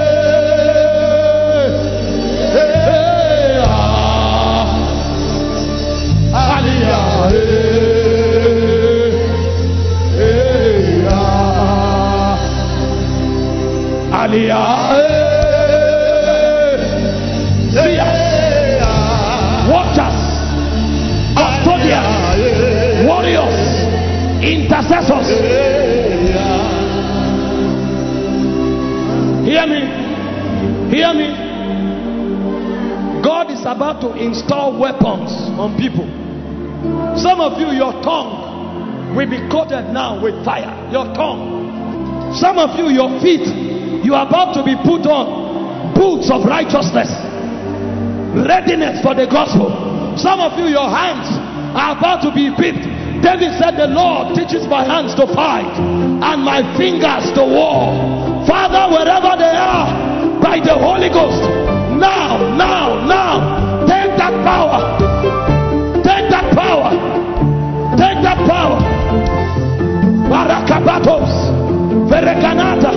Watchers, custodians, warriors, intercessors. Hear me. Hear me. God is about to install weapons on people. Some of you, your tongue will be coated now with fire. Your tongue. Some of you, your feet, you are about to be put on boots of righteousness, readiness for the gospel. Some of you, your hands are about to be equipped. David said, the Lord teaches my hands to fight and my fingers to war. Father, wherever they are, by the Holy Ghost, now, take that power. Take that power. Take that power. Barakabatos, Verekanata.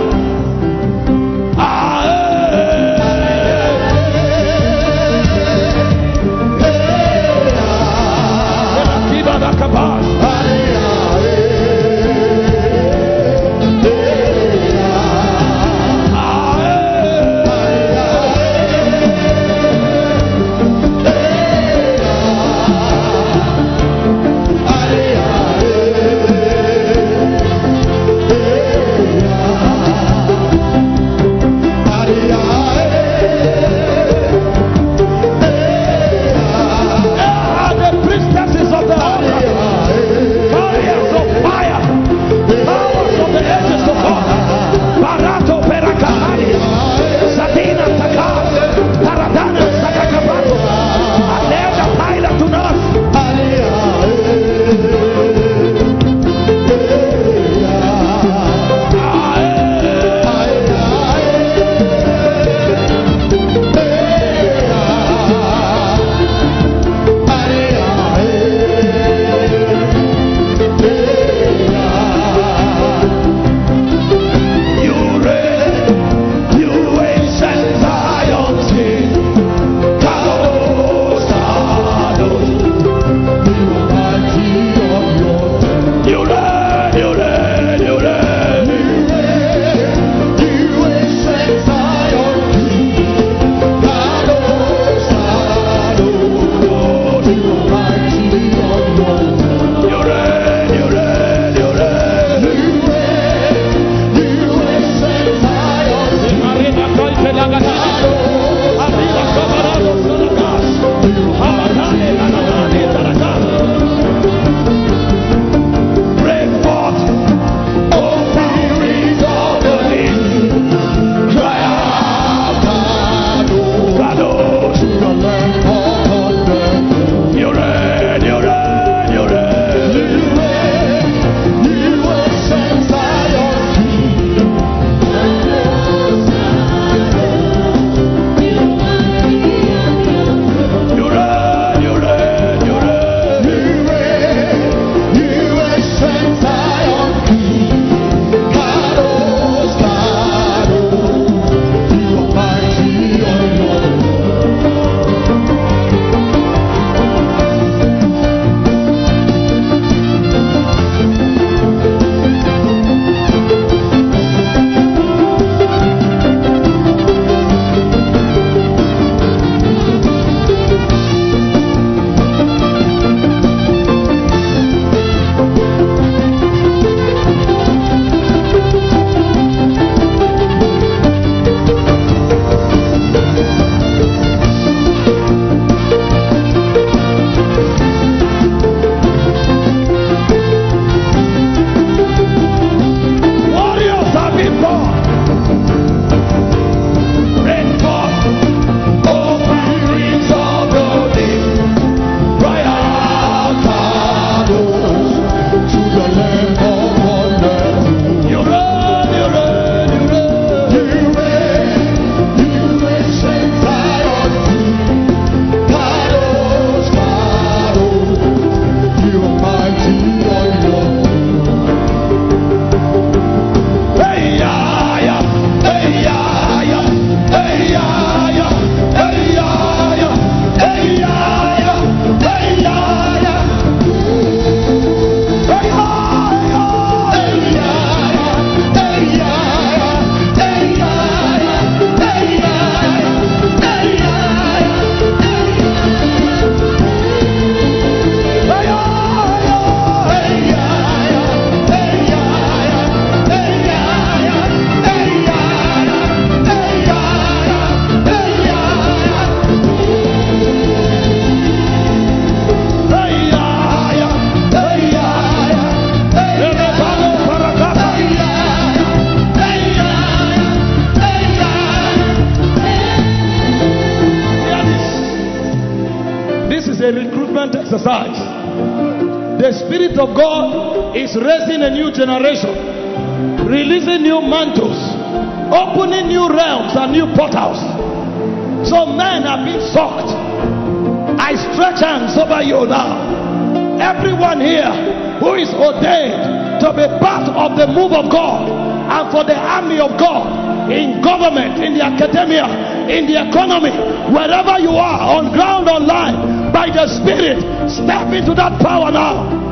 recruitment exercise. The Spirit of God is raising a new generation, releasing new mantles, opening new realms and new portals. So men are being sucked. I stretch hands over you now. Everyone here who is ordained to be part of the move of God and for the army of God, in government, in the academia, in the economy, wherever you are, on ground, online, by the Spirit, step into that power now.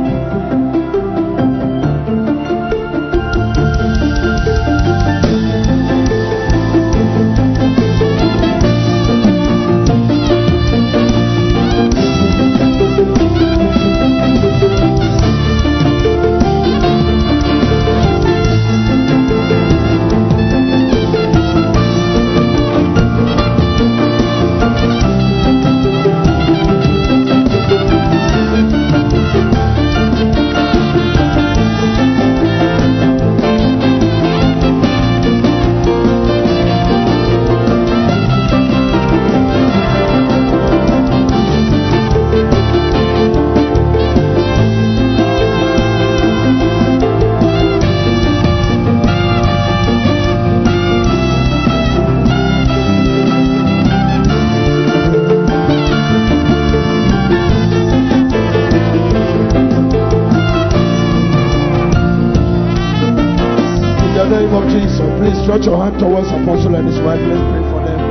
Stretch your hand towards Apostle and his wife. Let's pray for them.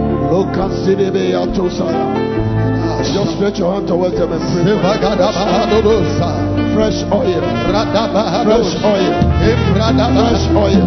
Just stretch your hand towards them and pray. Fresh oil. Fresh oil. Fresh oil.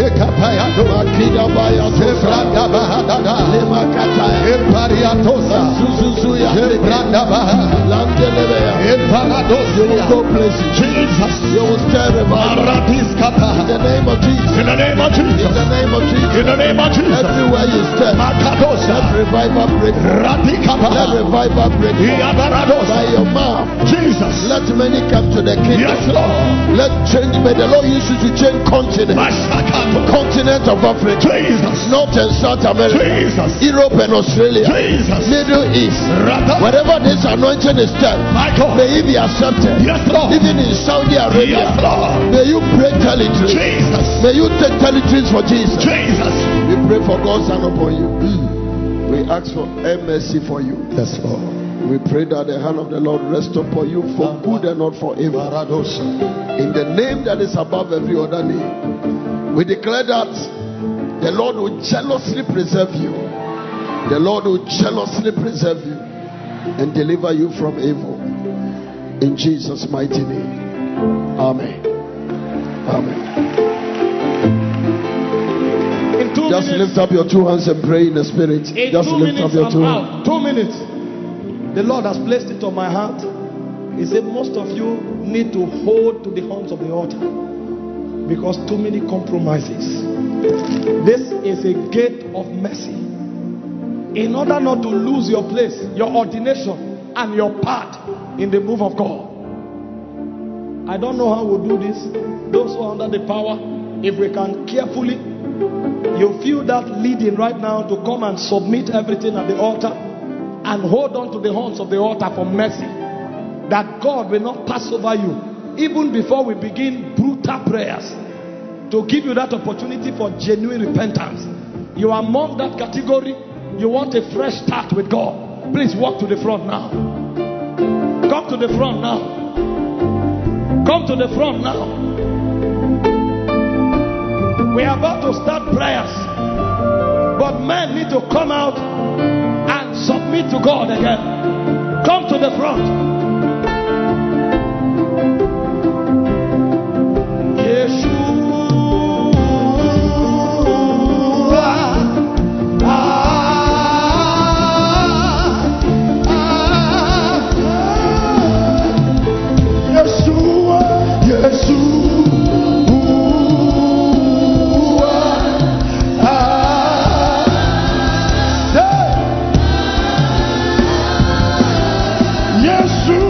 Jesus, you will stir revival. In the name of Jesus. In the name of Jesus. In the name of Jesus. In the name of Jesus. Everywhere you step, let revival break. Let revival break. By your mouth, Jesus. Let many come to the kingdom. Yes, Lord. Let change. May the Lord use you to change continent. Continent of Africa. Jesus. North and South America. Jesus. Europe and Australia. Jesus. Middle East. Wherever this anointing is done, may it be accepted. Yes, Lord. Even in Saudi Arabia. Yes, Lord. May you break territory. Jesus. May you take territories for Jesus. Jesus. We pray for God's hand upon you. We ask for mercy for you. Yes, Lord. We pray that the hand of the Lord rest upon you for good and not for evil. In the name that is above every other name, we declare that the Lord will jealously preserve you. The Lord will jealously preserve you and deliver you from evil. In Jesus' mighty name. Amen. Amen. Just lift up your two hands and pray in the Spirit. Just lift up your two hands. 2 minutes. The Lord has placed it on my heart. He said most of you need to hold to the horns of the altar because too many compromises. This is a gate of mercy. In order not to lose your place, your ordination, and your part in the move of God. I don't know how we'll do this. Those who are under the power, if we can carefully, you feel that leading right now to come and submit everything at the altar and hold on to the horns of the altar for mercy, that God will not pass over you even before we begin brutal prayers, to give you that opportunity for genuine repentance. You are among that category. You want a fresh start with God. Please walk to the front now. Come to the front now. Come to the front now. We are about to start prayers, but men need to come out and submit to God again. Come to the front. Yeshua. Yes,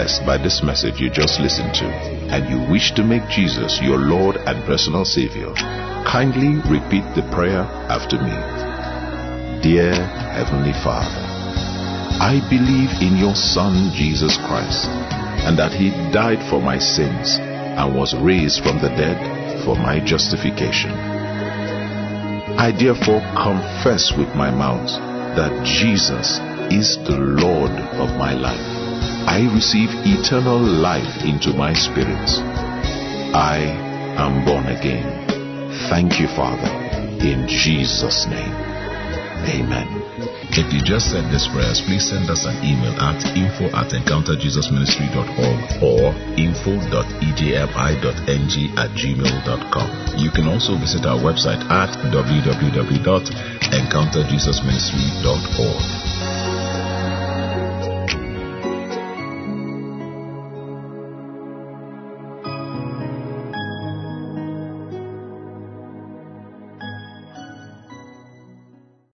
blessed by this message you just listened to, and you wish to make Jesus your Lord and personal Savior, kindly repeat the prayer after me. Dear Heavenly Father, I believe in your Son Jesus Christ, and that He died for my sins and was raised from the dead for my justification. I therefore confess with my mouth that Jesus is the Lord of my life. I receive eternal life into my spirit. I am born again. Thank you, Father, in Jesus' name. Amen. If you just said these prayers, please send us an email at info@encounterjesusministry.org or info.ejmi.ng@gmail.com. You can also visit our website at www.encounterjesusministry.org.